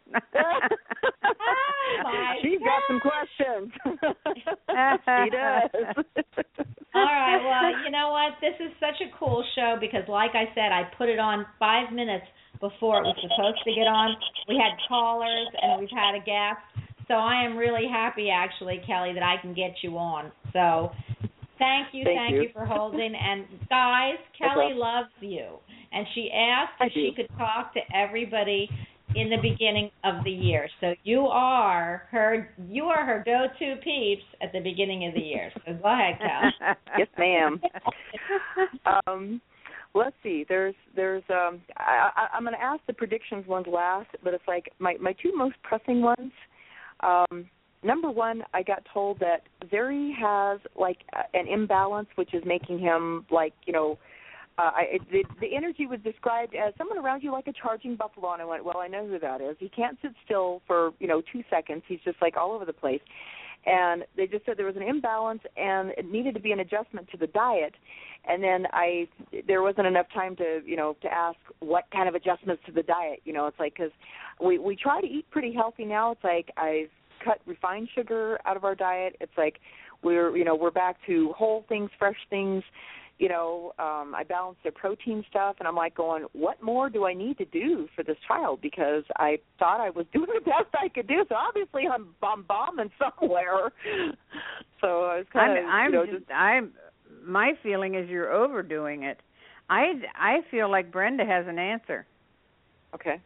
Oh, my She's got some questions. She does. All right, well, you know what? This is such a cool show because, like I said, I put it on five minutes before it was supposed to get on. We had callers and we've had a guest. So I am really happy, actually, Kelly, that I can get you on. So thank you, thank, thank you. you for holding. And, guys, Kelly loves you. And she asked I if she do. could talk to everybody in the beginning of the year. So you are her you are her go-to peeps at the beginning of the year. So go ahead, Cal. Yes, ma'am. um, let's see. There's there's um I, I I'm going to ask the predictions ones last, but it's like my my two most pressing ones. Um, number one, I got told that Zeri has like an imbalance, which is making him like you know. Uh, I, the, the energy was described as someone around you like a charging buffalo, and I went, well, I know who that is. He can't sit still for, you know, two seconds. He's just like all over the place. And they just said there was an imbalance and it needed to be an adjustment to the diet. And then I, there wasn't enough time to, you know, to ask what kind of adjustments to the diet. You know, it's like because we, we try to eat pretty healthy now. It's like I've cut refined sugar out of our diet. It's like we're, you know, we're back to whole things, fresh things. You know, um, I balanced their protein stuff, and I'm like going, what more do I need to do for this child? Because I thought I was doing the best I could do, so obviously I'm, I'm bombing somewhere. So I was kind of, I'm, you know, just, just, I'm, my feeling is you're overdoing it. I, I feel like Brenda has an answer. Okay.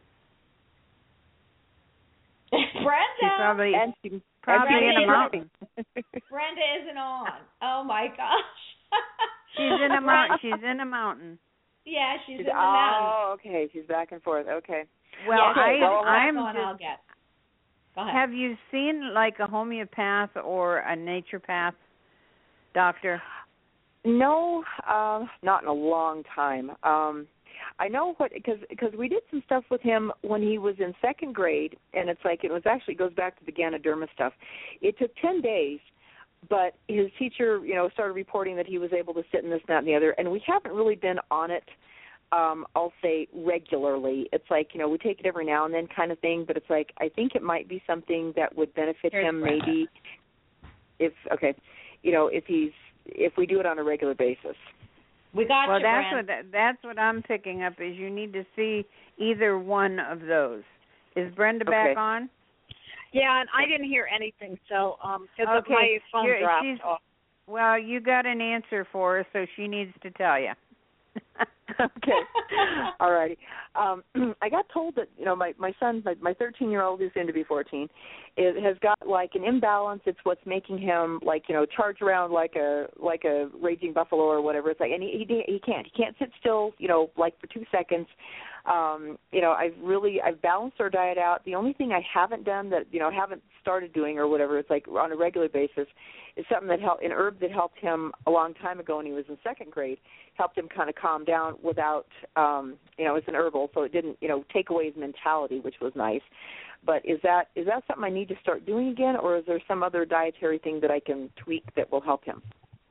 Brenda! She's probably, and she, probably Brenda in a mountain. Brenda isn't on. Oh, my gosh. She's in a mountain. She's in a mountain. Yeah, she's, she's in the oh, mountains. Oh, okay. She's back and forth. Okay. Well, yeah, I, well, I'm on, just, I'll get. Go ahead. Have you seen like a homeopath or a naturopath doctor? No, um, not in a long time. Um, I know what because because we did some stuff with him when he was in second grade, and it's like it was actually goes back to the Ganoderma stuff. It took ten days. But his teacher, you know, started reporting that he was able to sit in this, that, and the other, and we haven't really been on it, um, I'll say, regularly. It's like, you know, we take it every now and then kind of thing, but it's like I think it might be something that would benefit Here's him Brenda. maybe if, okay, you know, if he's, if we do it on a regular basis. We got well, you, that's Brent. what that's what I'm picking up is you need to see either one of those. Is Brenda back Okay. on? Yeah, and I didn't hear anything, so um, because Okay, my phone You're, dropped she's, off. Well, you got an answer for her, so she needs to tell you. Okay. All righty. Um, I got told that, you know, my, my son, my, my thirteen-year-old who's soon to be fourteen, it has got, like, an imbalance. It's what's making him, like, you know, charge around like a like a raging buffalo or whatever. It's like, and he, he, he can't. He can't sit still, you know, like for two seconds. Um, you know, I've really, I've balanced our diet out. The only thing I haven't done that, you know, haven't started doing or whatever, it's like on a regular basis, is something that helped, an herb that helped him a long time ago when he was in second grade, helped him kind of calm down without, um, you know, it's an herbal, so it didn't, you know, take away his mentality, which was nice. But is that is that something I need to start doing again, or is there some other dietary thing that I can tweak that will help him?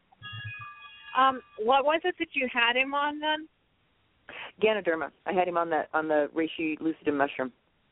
Um, what was it that you had him on then? Ganoderma. I had him on that on the reishi lucidum mushroom.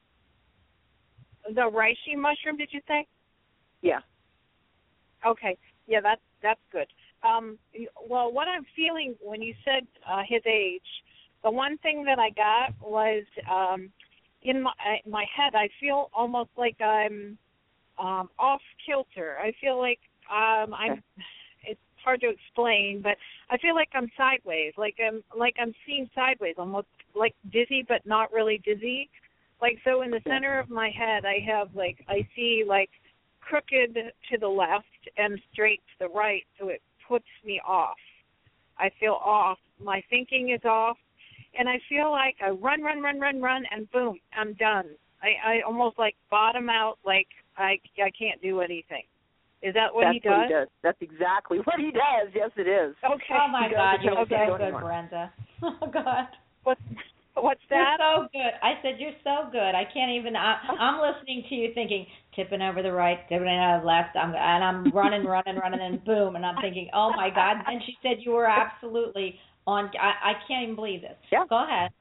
The reishi mushroom, did you say? Yeah. Okay. Yeah, that's that's good. Um, well, what I'm feeling when you said uh, his age, the one thing that I got was um, in my in my head. I feel almost like I'm um, off kilter. I feel like um, I'm. Okay. It's hard to explain, but I feel like I'm sideways. Like I'm like I'm seeing sideways, almost like dizzy, but not really dizzy. Like so, in the center of my head, I have like I see like crooked to the left and straight to the right, so it puts me off. I feel off. My thinking is off, and I feel like I run, run, run, run, run, and boom, I'm done. I, I almost like bottom out, like I I can't do anything. Is that what That's he does? What he does. That's exactly what he does. Yes, it is. Okay. Oh, my He God, does you're it. so Don't good, anymore. Brenda. Oh, God. What's what's that? You're so good. I said you're so good. I can't even. I, I'm listening to you, thinking tipping over the right, tipping over the left. I'm and I'm running, running, running, and boom, and I'm thinking, oh my God. And she said you were absolutely on. I, I can't even believe this. Yeah. Go ahead.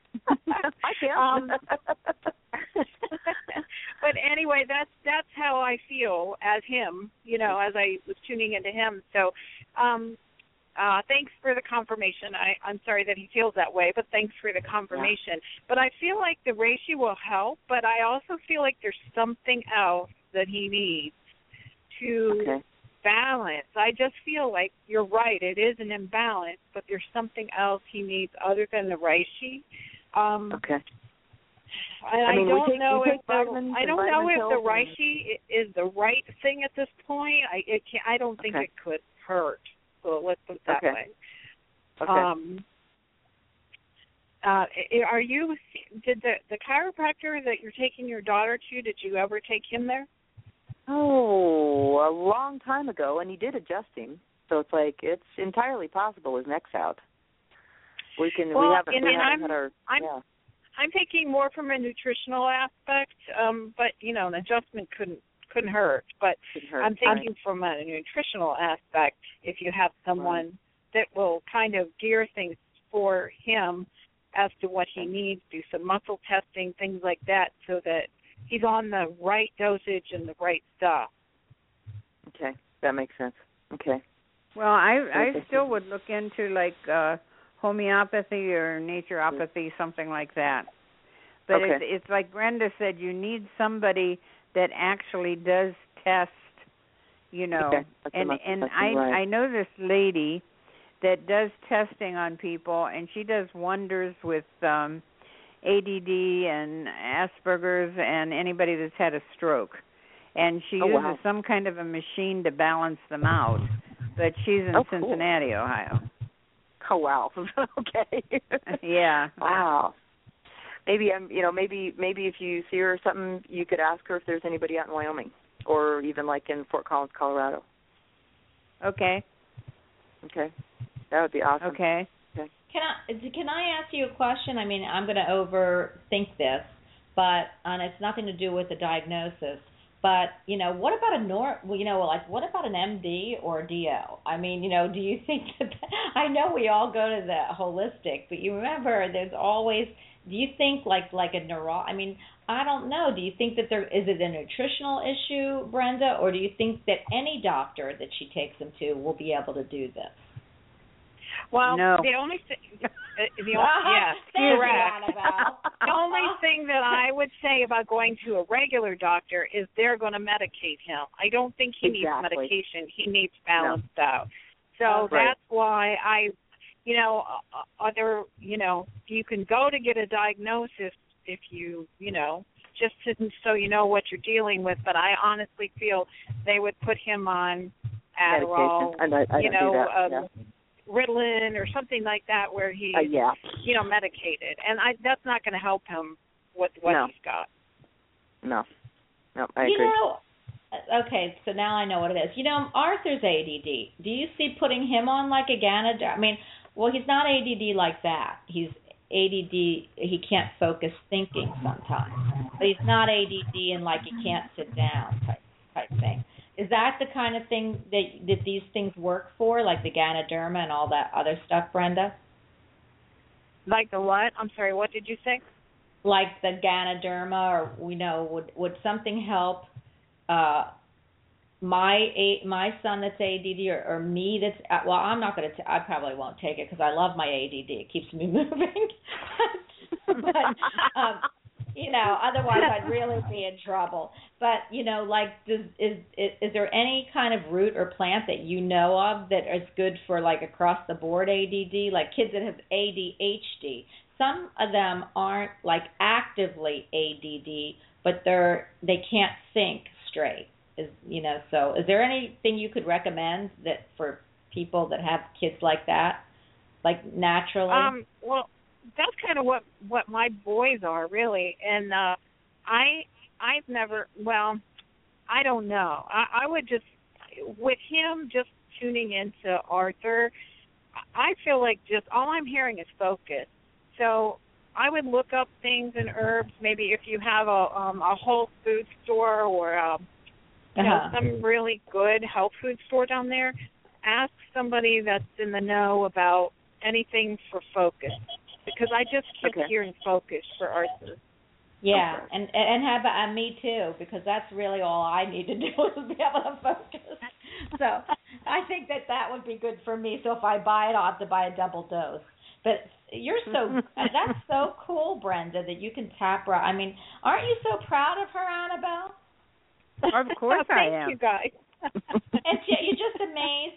I can. Um, but anyway, that's that's how I feel as him. You know, as I was tuning into him. So. um Uh, thanks for the confirmation. I, I'm sorry that he feels that way, but thanks for the confirmation. Yeah. But I feel like the reishi will help, but I also feel like there's something else that he needs to okay. balance. I just feel like you're right. It is an imbalance, but there's something else he needs other than the reishi. Um, okay. And I, I mean, don't we take, know we if take the, vitamins I and don't know vitamin if the pills reishi is the right thing at this point. I it can I don't think Okay. it could hurt. So let's put it that Okay. way. Okay. Um, uh, are you? Did the the chiropractor that you're taking your daughter to? Did you ever take him there? Oh, a long time ago, and he did adjust him. So it's like it's entirely possible his neck's out. We can. Well, we haven't. and, we and haven't I'm, had our. I'm, yeah. I'm thinking more from a nutritional aspect, um, but you know, an adjustment couldn't couldn't hurt. But Couldn't hurt, I'm thinking right. from a nutritional aspect, if you have someone Right. that will kind of gear things for him as to what he needs, do some muscle testing, things like that, so that he's on the right dosage and the right stuff. Okay, that makes sense. Okay. Well, I I still would look into like uh homeopathy or naturopathy, something like that. But Okay. it's it's like Brenda said, you need somebody that actually does test, you know. Okay. That's And enough and testing, I right. I know this lady that does testing on people, and she does wonders with um A D D and Asperger's and anybody that's had a stroke. And she Oh, uses wow. some kind of a machine to balance them out. But she's in Oh, cool. Cincinnati, Ohio. Oh wow. Okay. Yeah. Wow. Maybe I'm. You know. Maybe maybe if you see her or something, you could ask her if there's anybody out in Wyoming, or even like in Fort Collins, Colorado. Okay. Okay. That would be awesome. Okay. Okay. Can I can I ask you a question? I mean, I'm going to overthink this, but and it's nothing to do with the diagnosis. But you know, what about a nor? You know, like what about an M D or a D O? I mean, you know, do you think that? I know we all go to the holistic, but you remember there's always. Do you think like like a neuro? I mean, I don't know. Do you think that there is it a nutritional issue, Brenda, or do you think that any doctor that she takes them to will be able to do this? Well, No. the only thing, the only, yes, Thank you, correct. Annabelle. The only thing that I would say about going to a regular doctor is they're going to medicate him. I don't think he Exactly. needs medication. He needs balanced out. So Right. that's why I, you know, uh, other, you know, you can go to get a diagnosis if you, you know, just to, so you know what you're dealing with. But I honestly feel they would put him on Adderall, Medication. I, I you don't know, do that. um, yeah. Ritalin or something like that, where he's, Uh, yeah. you know, medicated, and I that's not going to help him with what No. he's got. No. No. I you agree. know, okay, so now I know what it is. You know, Arthur's A D D. Do you see putting him on like a Ganadar? I mean, well, he's not A D D like that. He's A D D. He can't focus thinking sometimes, but he's not A D D and like he can't sit down type type thing. Is that the kind of thing that that these things work for, like the Ganoderma and all that other stuff, Brenda? Like the what? I'm sorry. What did you say? Like the Ganoderma, or we know, would would something help uh, my a, my son that's A D D, or, or me that's uh, well, I'm not going to. I probably won't take it because I love my A D D. It keeps me moving. but um, you know, otherwise I'd really be in trouble. But you know, like, does is, is is there any kind of root or plant that you know of that is good for like across the board A D D, like kids that have A D H D? Some of them aren't like actively A D D, but they're they can't think straight. Is you know, so is there anything you could recommend that for people that have kids like that, like naturally? Um. Well, that's kind of what what my boys are really, and uh, I I've never. Well, I don't know. I, I would just with him just tuning into Arthur. I feel like just all I'm hearing is focus. So I would look up things and herbs. Maybe if you have a um, a Whole Food store or a, you know, Uh-huh. some really good health food store down there, ask somebody that's in the know about anything for focus. Because I just keep Okay. hearing focus for Arthur. Yeah, and and have uh, me too, because that's really all I need to do is be able to focus. So I think that that would be good for me. So if I buy it, I'll have to buy a double dose. But you're so that's so cool, Brenda, that you can tap her. I mean, aren't you so proud of her, Annabelle? Of course I Thank am. you guys. And you- you're just amazed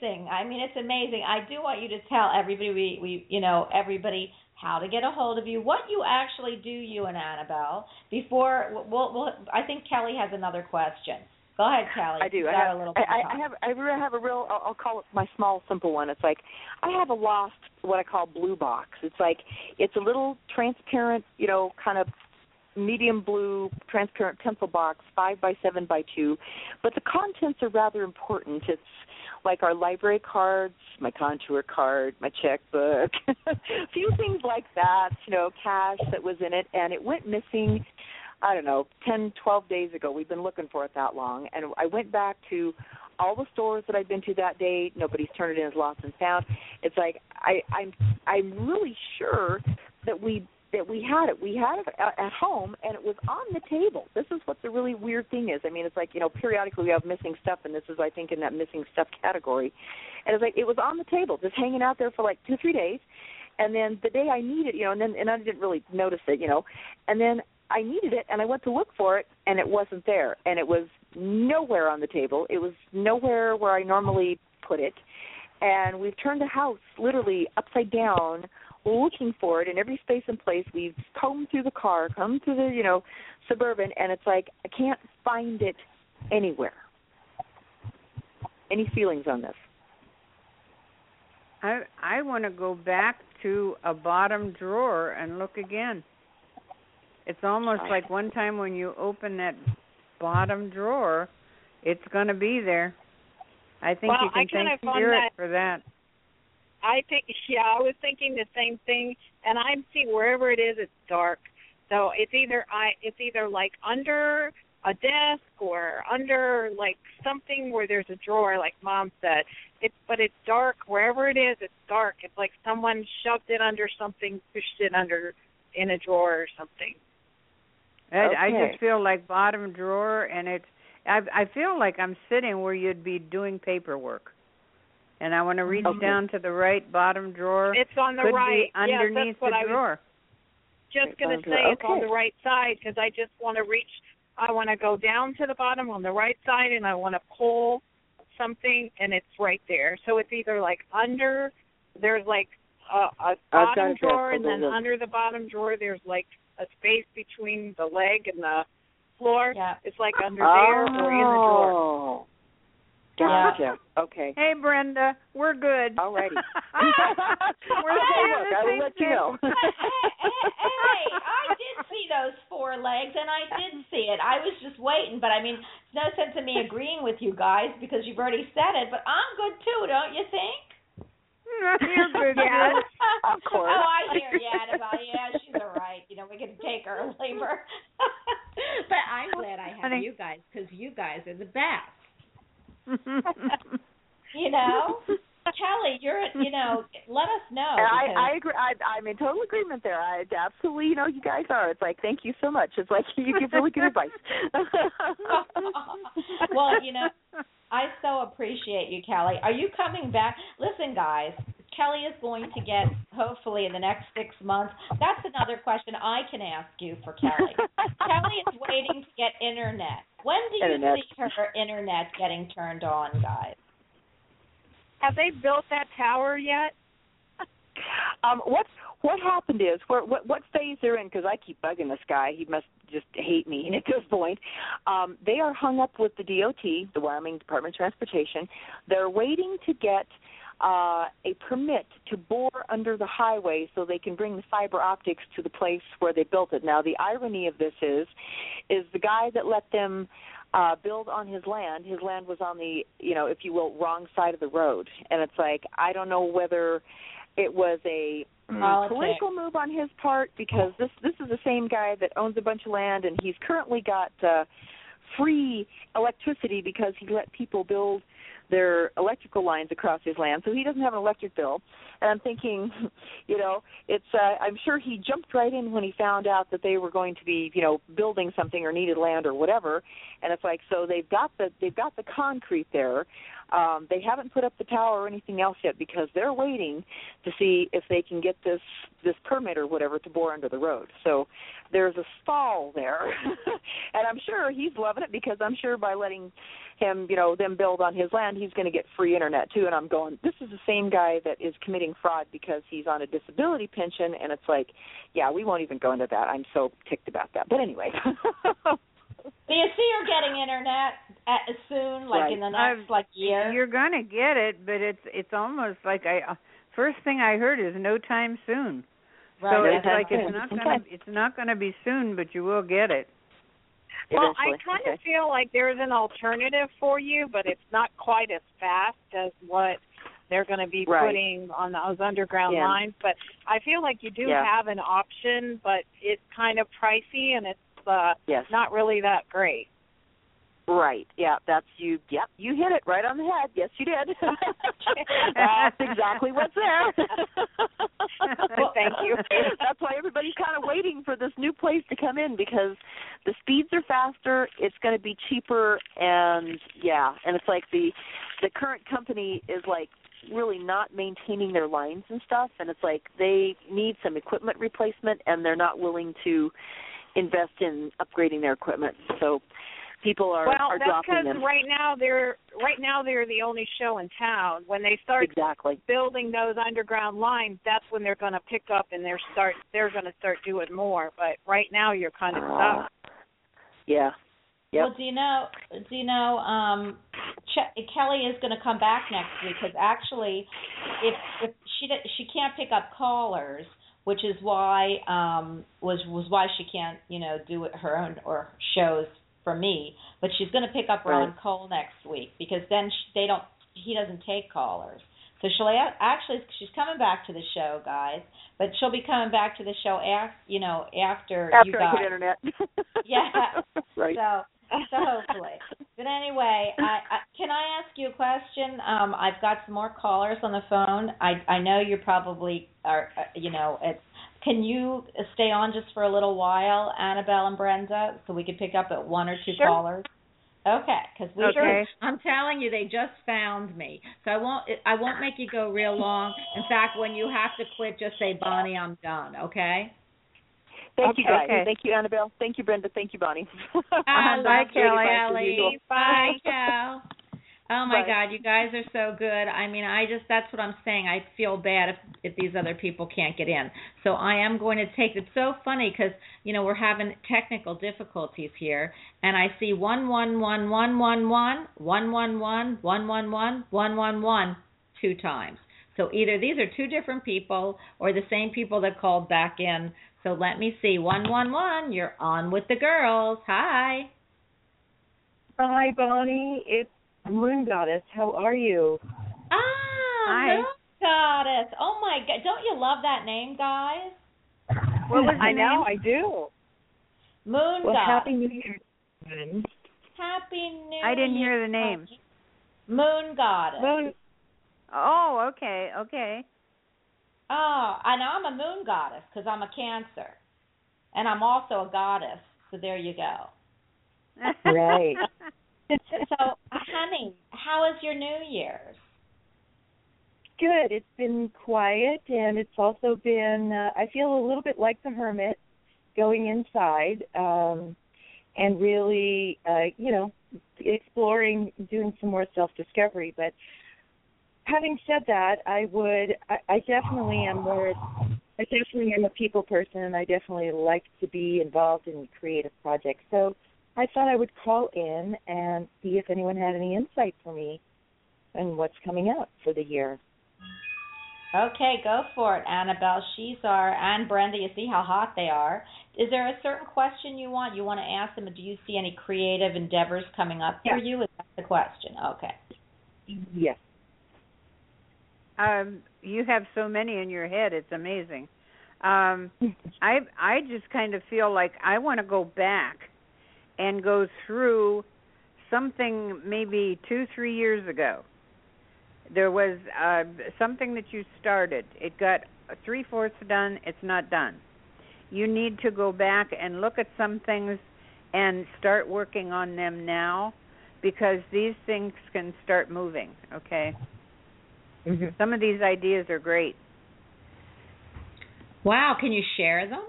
amazing. I mean, it's amazing. I do want you to tell everybody, we, we you know, everybody how to get a hold of you, what you actually do, you and Annabelle. Before, we'll, we'll, I think Kelly has another question. Go ahead, Kelly. I do. You I got have, a little I, I have. I really have a real. I'll, I'll call it my small, simple one. It's like I have a lost, what I call blue box. It's like it's a little transparent, you know, kind of medium blue, transparent pencil box, five by seven by two, but the contents are rather important. It's like our library cards, my contour card, my checkbook, a few things like that, you know, cash that was in it, and it went missing, I don't know, ten, twelve days ago. We've been looking for it that long, and I went back to all the stores that I'd been to that day. Nobody's turned it in as lost and found. It's like I, I'm I'm really sure that we that we had it. We had it at home, and it was on the table. This is what the really weird thing is. I mean, it's like, you know, periodically we have missing stuff, and this is, I think, in that missing stuff category. And it's like it was on the table, just hanging out there for like two, three days. And then the day I needed, you know, and then and I didn't really notice it, you know. And then I needed it, and I went to look for it, and it wasn't there. And it was nowhere on the table. It was nowhere where I normally put it. And we've turned the house literally upside down, looking for it in every space and place. We've combed through the car, come to the, you know, Suburban, and it's like I can't find it anywhere. Any feelings on this? I I want to go back to a bottom drawer and look again. It's almost like one time when you open that bottom drawer, it's going to be there. I think well, you can I thank that, Spirit for that. I think, yeah, I was thinking the same thing, and I see wherever it is, it's dark. So it's either I, it's either like under a desk or under like something where there's a drawer, like Mom said. It's but it's dark wherever it is. It's dark. It's like someone shoved it under something, pushed it under in a drawer or something. I, Okay. I just feel like bottom drawer, and it's. I I feel like I'm sitting where you'd be doing paperwork. And I want to reach Okay. down to the right bottom drawer. It's on the Could right. be underneath yes, that's what the I drawer. was just going to Right say on it's on okay. the right side because I just want to reach. I want to go down to the bottom on the right side, and I want to pull something, and it's right there. So it's either like under. There's like a, a I've got bottom it, drawer, yes, and then look. under the bottom drawer, there's like a space between the leg and the floor. Yeah. It's like under there or in the drawer. Oh. Gotcha. Okay. Hey, Brenda, we're good. All righty. We're Okay, saying look, the I will same let you thing. know. Hey, I did see those four legs, and I did see it. I was just waiting, but I mean, it's no sense in me agreeing with you guys because you've already said it, but I'm good too, don't you think? You're good, Yeah. Of course. Oh, I hear you, Annabelle. Yeah, she's all right. You know, we can take her labor. But I'm glad I have Honey. you guys because you guys are the best. You know? Kelly, you're, you know, let us know. And because- I, I agree. I, I'm in total agreement there. I absolutely, you know, you guys are. It's like, thank you so much. It's like you give really good advice. Well, you know, I so appreciate you, Kelly. Are you coming back? Listen, guys, Kelly is going to get, hopefully in the next six months, that's another question I can ask you for Kelly. Kelly is waiting to get internet. When do you Internet. see her internet getting turned on, guys? Have they built that tower yet? um, what what happened is, where, what what phase they're in? Because I keep bugging this guy. He must just hate me at this point. Um, they are hung up with the D O T, the Wyoming Department of Transportation. They're waiting to get uh, a permit to bore under the highway so they can bring the fiber optics to the place where they built it. Now, the irony of this is, is the guy that let them uh, build on his land, his land was on the, you know, if you will, wrong side of the road. And it's like, I don't know whether it was a mm, political move on his part, because this this is the same guy that owns a bunch of land, and he's currently got uh, free electricity because he let people build their electrical lines across his land, so he doesn't have an electric bill. And I'm thinking, you know, it's uh, I'm sure he jumped right in when he found out that they were going to be, you know, building something or needed land or whatever. And it's like, so they've got the they've got the concrete there. Um, they haven't put up the tower or anything else yet because they're waiting to see if they can get this this permit or whatever to bore under the road. So there's a stall there, and I'm sure he's loving it because I'm sure by letting him, you know, them build on his land, he's going to get free internet too. And I'm going, this is the same guy that is committing fraud because he's on a disability pension, and it's like, yeah, we won't even go into that. I'm so ticked about that. But anyway. Do you see you're getting internet at, soon, like right. in the next like year? You're gonna get it, but it's it's almost like I first thing I heard is no time soon. Right. So Right. it's like it's not gonna okay. it's not gonna be soon, but you will get it. Well, I Eventually. kind okay. of feel like there's an alternative for you, but it's not quite as fast as what they're going to be right. putting on those underground yeah. lines. But I feel like you do yeah. have an option, but it's kind of pricey and it's uh, yes. not really that great. Right. Yeah, that's you. Yep, you hit it right on the head. Yes, you did. That's exactly what's there. Thank you. That's why everybody's kind of waiting for this new place to come in because the speeds are faster. It's going to be cheaper, and yeah, and it's like the the current company is like really not maintaining their lines and stuff, and it's like they need some equipment replacement, and they're not willing to invest in upgrading their equipment. So people are, well, are that's dropping them. because right now they're right now they're the only show in town. When they start exactly. building those underground lines, that's when they're going to pick up and they're start they're going to start doing more. But right now you're kind of stuck. Uh, yeah. Yep. Well, do you know? Do you know? Um, Ch- Kelly is going to come back next week because actually, if if she she can't pick up callers, which is why um was was why she can't you know do it her own or shows for me, but she's going to pick up Ron right. Cole next week because then she, they don't he doesn't take callers. So she'll a- actually she's coming back to the show, guys, but she'll be coming back to the show after you know after, after you guys. I get internet. Yeah. right. So so hopefully. But anyway, I, I, can I ask you a question? Um, I've got some more callers on the phone. I I know you probably are uh, you know it's. Can you stay on just for a little while, Annabelle and Brenda, so we can pick up at one or two sure. callers? Okay, because we. Okay. I'm telling you, they just found me, so I won't. I won't make you go real long. In fact, when you have to quit, just say, "Bonnie, I'm done." Okay. Thank okay. you, guys. Okay. Thank you, Annabelle. Thank you, Brenda. Thank you, Bonnie. Uh, Bye, Kelly. Kelly. Bye, Cal. Oh my Bye. God, you guys are so good. I mean, I just, that's what I'm saying. I feel bad if, if these other people can't get in. So I am going to take, it's so funny because, you know, we're having technical difficulties here. And I see one, one, one, one, one, one, one, one, one, one, one, one, one, one, one, two times. So either these are two different people or the same people that called back in. So let me see. one one one, you're on with the girls. Hi. Hi, Bonnie. It's Moon Goddess. How are you? Ah, Hi. Moon Goddess. Oh, my God. Don't you love that name, guys? What was the I name? know, I do. Moon Well, Goddess. Happy New Year. Happy New Year. I didn't hear the name. Moon Goddess. Moon. Oh, okay, okay. Oh, and I'm a moon goddess because I'm a Cancer. And I'm also a goddess. So there you go. Right. So, honey, how is your New Year's? Good. It's been quiet, and it's also been, uh, I feel a little bit like the hermit, going inside um, and really, uh, you know, exploring, doing some more self-discovery. But having said that, I would, I, I definitely am more, I definitely am a people person. I definitely like to be involved in creative projects. So I thought I would call in and see if anyone had any insight for me and what's coming out for the year. Okay, go for it, Annabelle. She's our, and Brenda, you see how hot they are. Is there a certain question you want? You want to ask them, do you see any creative endeavors coming up Yeah. for you? Is that the question? Okay. Yes. Um, you have so many in your head, it's amazing. Um, I I just kind of feel like I want to go back and go through something maybe two, three years ago. There was uh, something that you started. It got three-fourths done. It's not done. You need to go back and look at some things and start working on them now because these things can start moving, okay? Mm-hmm. Some of these ideas are great. Wow, can you share them?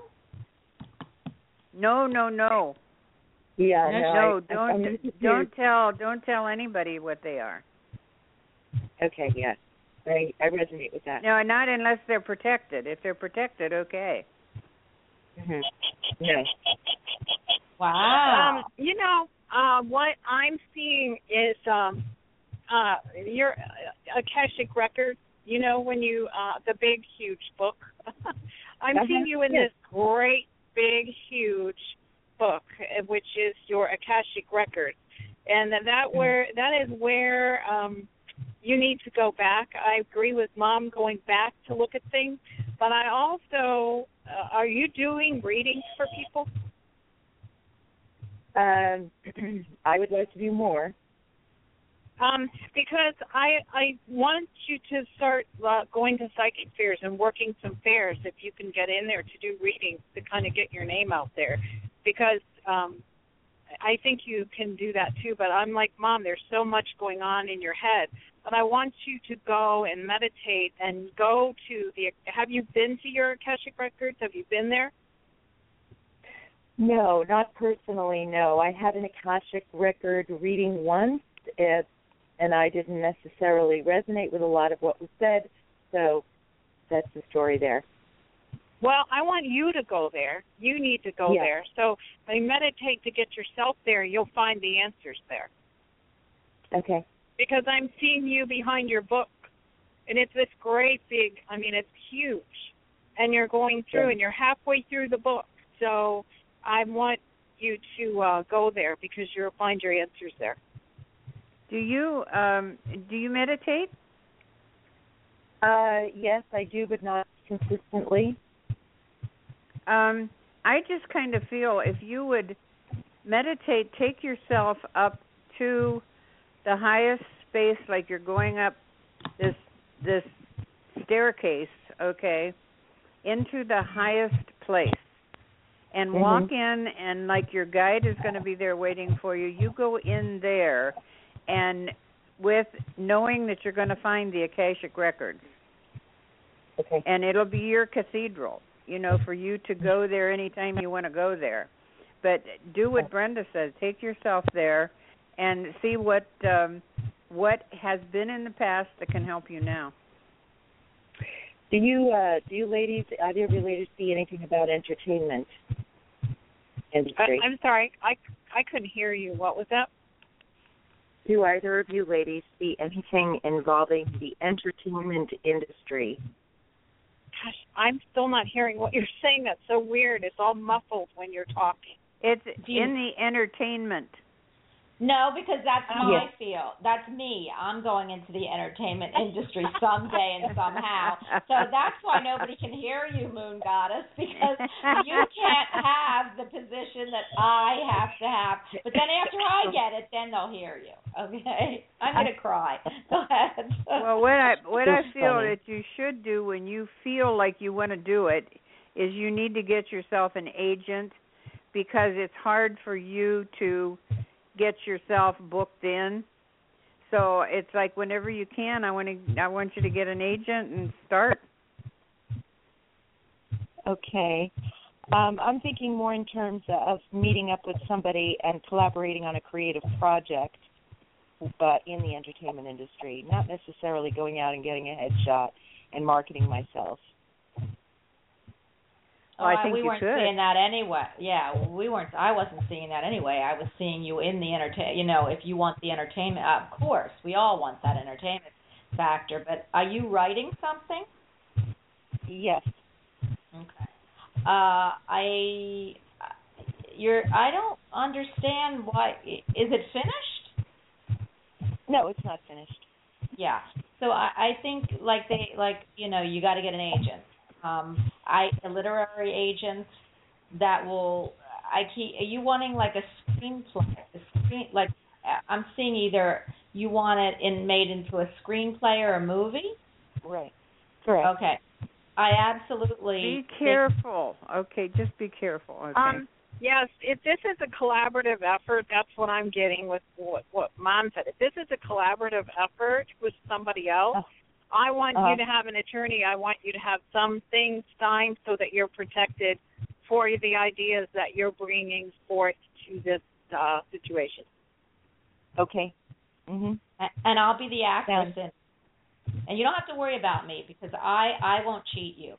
No, no, no. Yeah, no, no, no I, don't I mean, don't tell don't tell anybody what they are. Okay, yeah. I, I resonate with that. No, not unless they're protected. If they're protected, okay. Mm-hmm. No. Wow. Um, you know, uh, what I'm seeing is um, uh, your uh, Akashic Records. You know, when you uh, the big, huge book. I'm Uh-huh. seeing you in Yes. this great, big, huge book, uh, which is your Akashic Records, and that Mm-hmm. where that is where um, you need to go back. I agree with Mom going back to look at things, but I also uh, are you doing readings for people? Um, I would like to do more. Um, because I I want you to start uh, going to psychic fairs and working some fairs if you can get in there to do readings to kind of get your name out there, because um, I think you can do that too. But I'm like, Mom, there's so much going on in your head. But I want you to go and meditate and go to the. Have you been to your Akashic Records? Have you been there? No, not personally, no. I had an Akashic Record reading once, it, and I didn't necessarily resonate with a lot of what was said, so that's the story there. Well, I want you to go there. You need to go Yeah. there. So I meditate to get yourself there. You'll find the answers there. Okay. Because I'm seeing you behind your book, and it's this great big, I mean, it's huge, and you're going through, Yeah. and you're halfway through the book. So I want you to uh, go there because you'll find your answers there. Do you um do you meditate? Uh, yes, I do, but not consistently. Um, I just kind of feel if you would meditate, take yourself up to the highest space, like you're going up this this staircase, okay, into the highest place, and Mm-hmm. walk in, and like your guide is going to be there waiting for you. You go in there, and with knowing that you're going to find the Akashic Records, Okay. and it'll be your cathedral, you know, for you to go there anytime you want to go there. But do what Brenda says. Take yourself there and see what um, what has been in the past that can help you now. Do you, uh, do you ladies, either of you ladies see anything about entertainment industry? I, I'm sorry, I, I couldn't hear you. What was that? Do either of you ladies see anything involving the entertainment industry? Gosh, I'm still not hearing what you're saying. That's so weird. It's all muffled when you're talking. It's you- in the entertainment. No, because that's Um, my yes. field. That's me. I'm going into the entertainment industry someday and somehow. So that's why nobody can hear you, Moon Goddess, because you can't have the position that I have to have. But then after I get it, then they'll hear you. Okay? I'm going to cry. Go ahead. Well, what I what I That's feel funny. that you should do when you feel like you want to do it is you need to get yourself an agent, because it's hard for you to get yourself booked in. So it's like whenever you can, I want to I want you to get an agent and start. Okay. Um, I'm thinking more in terms of meeting up with somebody and collaborating on a creative project, but in the entertainment industry, not necessarily going out and getting a headshot and marketing myself. Oh, Well, I think we you weren't could. seeing that anyway. Yeah, we weren't. I wasn't seeing that anyway. I was seeing you in the entertain. You know, if you want the entertainment, of course, we all want that entertainment factor. But are you writing something? Yes. Okay. Uh, I, you're. I don't understand why. Is it finished? No, it's not finished. Yeah. So I, I think like they like you know you got to get an agent. Um, I a literary agent that will. I keep. Are you wanting like a screenplay? A screen like I'm seeing either you want it in made into a screenplay or a movie. Right. Correct. Okay. I absolutely Be careful. Okay, just be careful. Okay. Um, Yes, if this is a collaborative effort, that's what I'm getting with what, what Mom said. If this is a collaborative effort with somebody else, Oh. I want Uh-huh. you to have an attorney. I want you to have something signed so that you're protected for the ideas that you're bringing forth to this uh, situation. Okay. Mhm. A- And I'll be the actress Sounds- in it. And you don't have to worry about me because I, I won't cheat you.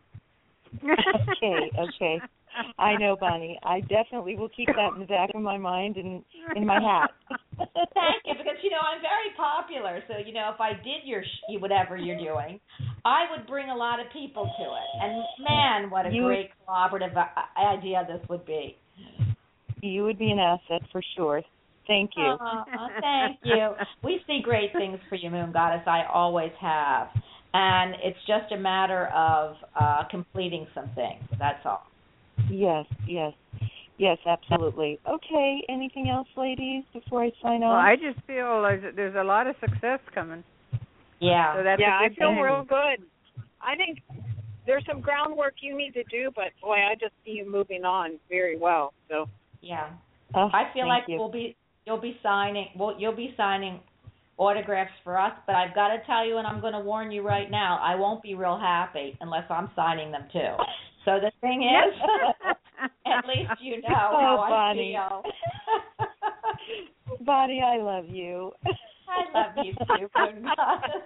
Okay, okay. I know, Bonnie. I definitely will keep that in the back of my mind and in my hat. Thank you, because, you know, I'm very popular. So, you know, if I did your sh- whatever you're doing, I would bring a lot of people to it. And, man, what a You- great collaborative uh, idea this would be. You would be an asset for sure. Thank you. Aw, thank you. We see great things for you, Moon Goddess. I always have. And it's just a matter of uh, completing some things. That's all. Yes, yes. Yes, absolutely. Okay, anything else, ladies, before I sign Well, off? I just feel there's, there's a lot of success coming. Yeah. So that's yeah, a I good feel thing. real good. I think there's some groundwork you need to do, but, boy, I just see you moving on very well. So Yeah. Oh, I feel thank like you. we'll be you'll be signing well you'll be signing autographs for us, but I've got to tell you, and I'm going to warn you right now, I won't be real happy unless I'm signing them too. So the thing is, at least you know Oh, how Bonnie. I feel. Bonnie, I love you. I love you too, Moon Goddess.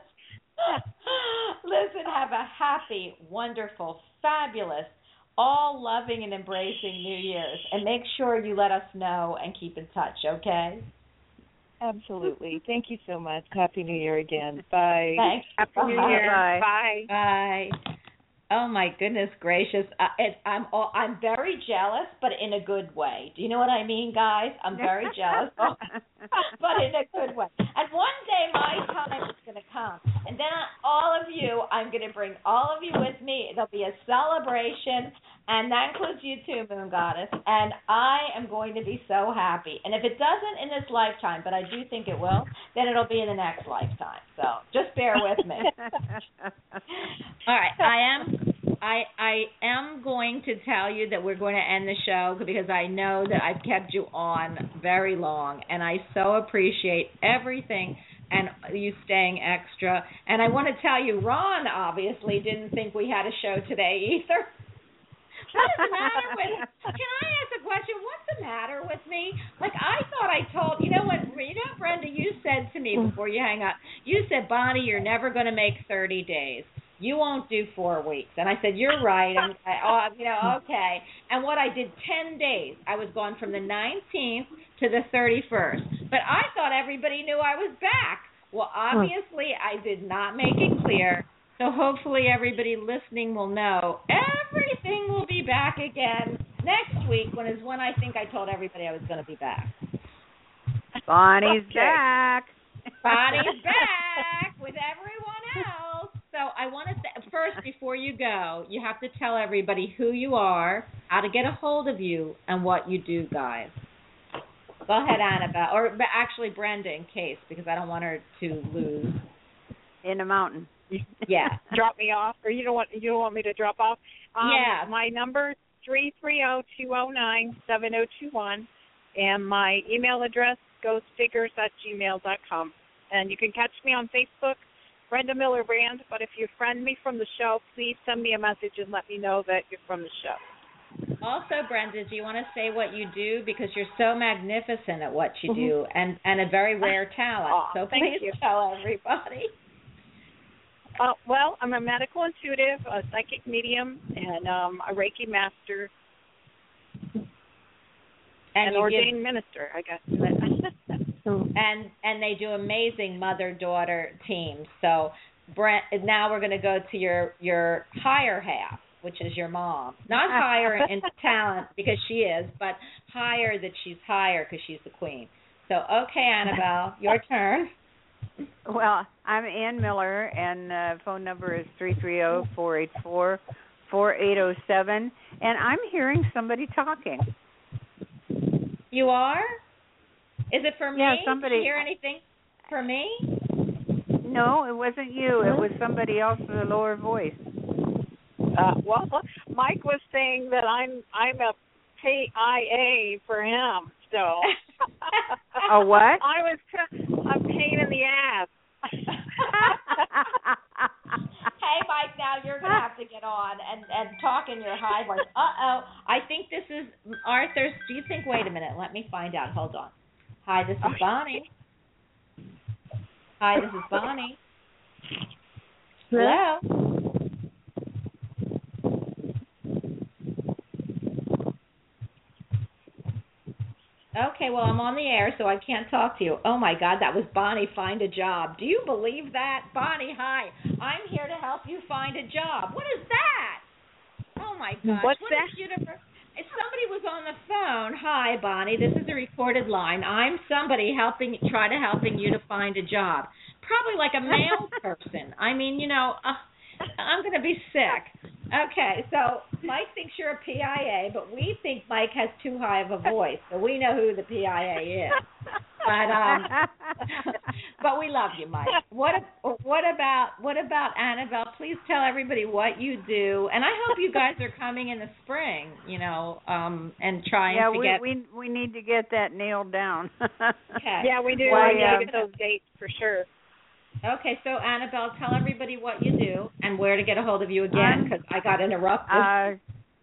Listen, have a happy, wonderful, fabulous, all loving and embracing New Year's, and make sure you let us know and keep in touch, okay? Absolutely. Thank you so much. Happy New Year again. Bye. Thanks. Happy New Bye. Year. Bye. Bye. Bye. Oh my goodness gracious! Uh, it, I'm all, I'm very jealous, but in a good way. Do you know what I mean, guys? I'm very jealous, but in a good way. And one day my time is going to come, and then all of you, I'm going to bring all of you with me. There'll be a celebration, and that includes you too, Moon Goddess. And I am going to be so happy. And if it doesn't in this lifetime, but I do think it will, then it'll be in the next lifetime. So just bear with me. All right, I am. I I am going to tell you that we're going to end the show because I know that I've kept you on very long, and I so appreciate everything and you staying extra. And I want to tell you, Ron obviously didn't think we had a show today either. What's the matter with? Can I ask a question? What's the matter with me? Like, I thought I told you know what, you know, Brenda, you said to me before you hang up. You said, Bonnie, you're never going to make thirty days. You won't do four weeks. And I said, you're right. I'm, I, oh, you know, okay. And what I did ten days, I was gone from the nineteenth to the thirty-first. But I thought everybody knew I was back. Well, obviously, I did not make it clear. So hopefully everybody listening will know everything will be back again next week, when is when I think I told everybody I was going to be back. Bonnie's Okay. back. Bonnie's back with everyone else. So I want to say, first, before you go, you have to tell everybody who you are, how to get a hold of you, and what you do, guys. Go ahead, Annabelle, or but actually Brenda, in case, because I don't want her to lose. In the mountain. Yeah. Drop me off, or you don't want you don't want me to drop off. Um, Yeah. My number three three zero two zero nine seven zero two one, and my email address ghostfigures at gmail dot com. And you can catch me on Facebook, Brenda Miller Brand. But if you friend me from the show, please send me a message and let me know that you're from the show. Also, Brenda, do you want to say what you do? Because you're so magnificent at what you do, and, and a very rare talent. Aw, So thank please you. tell everybody. Uh, well, I'm a medical intuitive, a psychic medium, and um, a Reiki master, And an you ordained give, minister, I guess. and and they do amazing mother-daughter teams. So Brent, now we're going to go to your your higher half, which is your mom. Not higher in talent because she is, but higher that she's higher because she's the queen. So okay, Annabelle, your turn. Well, I'm Ann Miller, and uh, phone number is three three zero, four eight four, four eight zero seven, and I'm hearing somebody talking. You are? Is it for me? Yeah, somebody- Did you hear anything for me? No, it wasn't you. It was somebody else with a lower voice. Uh, well, Mike was saying that I'm I'm a P I A for him still. A what? I was t- a pain in the ass. Hey, Mike, now you're going to have to get on and, and talk in your high voice. Uh-oh. I think this is Arthur's. Do you think, wait a minute, let me find out. Hold on. Hi, this is Bonnie. Hi, this is Bonnie. Hello? Okay, well, I'm on the air, so I can't talk to you. Oh, my God, that was Bonnie, find a job. Do you believe that? Bonnie, hi. I'm here to help you find a job. What is that? Oh, my gosh. What's what that? Is universe? If somebody was on the phone, hi, Bonnie, this is a recorded line. I'm somebody helping, try to helping you to find a job. Probably like a male person. I mean, you know, uh, I'm going to be sick. Okay, so Mike thinks you're a P I A, but we think Mike has too high of a voice, so we know who the P I A is. But um, but we love you, Mike. What what about what about Annabelle? Please tell everybody what you do, and I hope you guys are coming in the spring, you know, um, and trying yeah, to we, get. we we need to get that nailed down. Okay. Yeah, we do. Well, I yeah. need to get those dates for sure. Okay, so Annabelle, tell everybody what you do and where to get a hold of you again, because I got interrupted. Uh,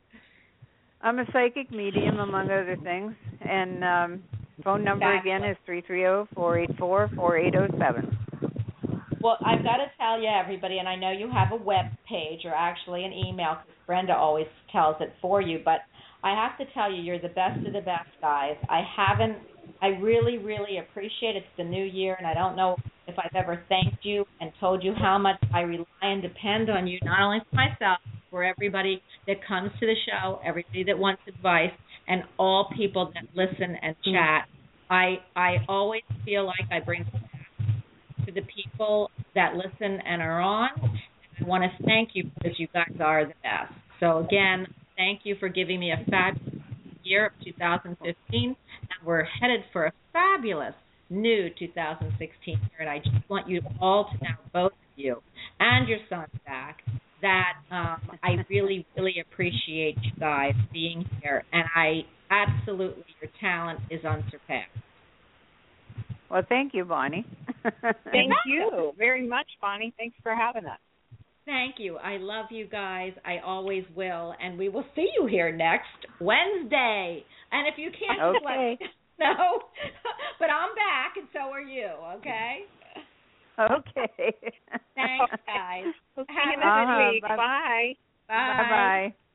I'm a psychic medium, among other things, and um, phone number Exactly. again is three three zero, four eight four, four eight zero seven. Well, I've got to tell you, everybody, and I know you have a web page or actually an email, because Brenda always tells it for you, but I have to tell you, you're the best of the best, guys. I haven't, I really, really appreciate it. It's the new year, and I don't know if I've ever thanked you and told you how much I rely and depend on you, not only for myself, for everybody that comes to the show, everybody that wants advice, and all people that listen and chat. I I always feel like I bring to the people that listen and are on. And I want to thank you because you guys are the best. So again, thank you for giving me a fabulous year of two thousand fifteen, and we're headed for a fabulous new two thousand sixteen year, and I just want you all to know, both of you and your son back, that um, I really, really appreciate you guys being here, and I absolutely, your talent is unsurpassed. Well, thank you, Bonnie. Thank you very much, Bonnie. Thanks for having us. Thank you. I love you guys. I always will, and we will see you here next Wednesday. And if you can't, okay. let me know. But I'm back, and so are you. Okay. Okay. Thanks, guys. We'll see you next Uh-huh. week. Bye. Bye. Bye. Bye-bye.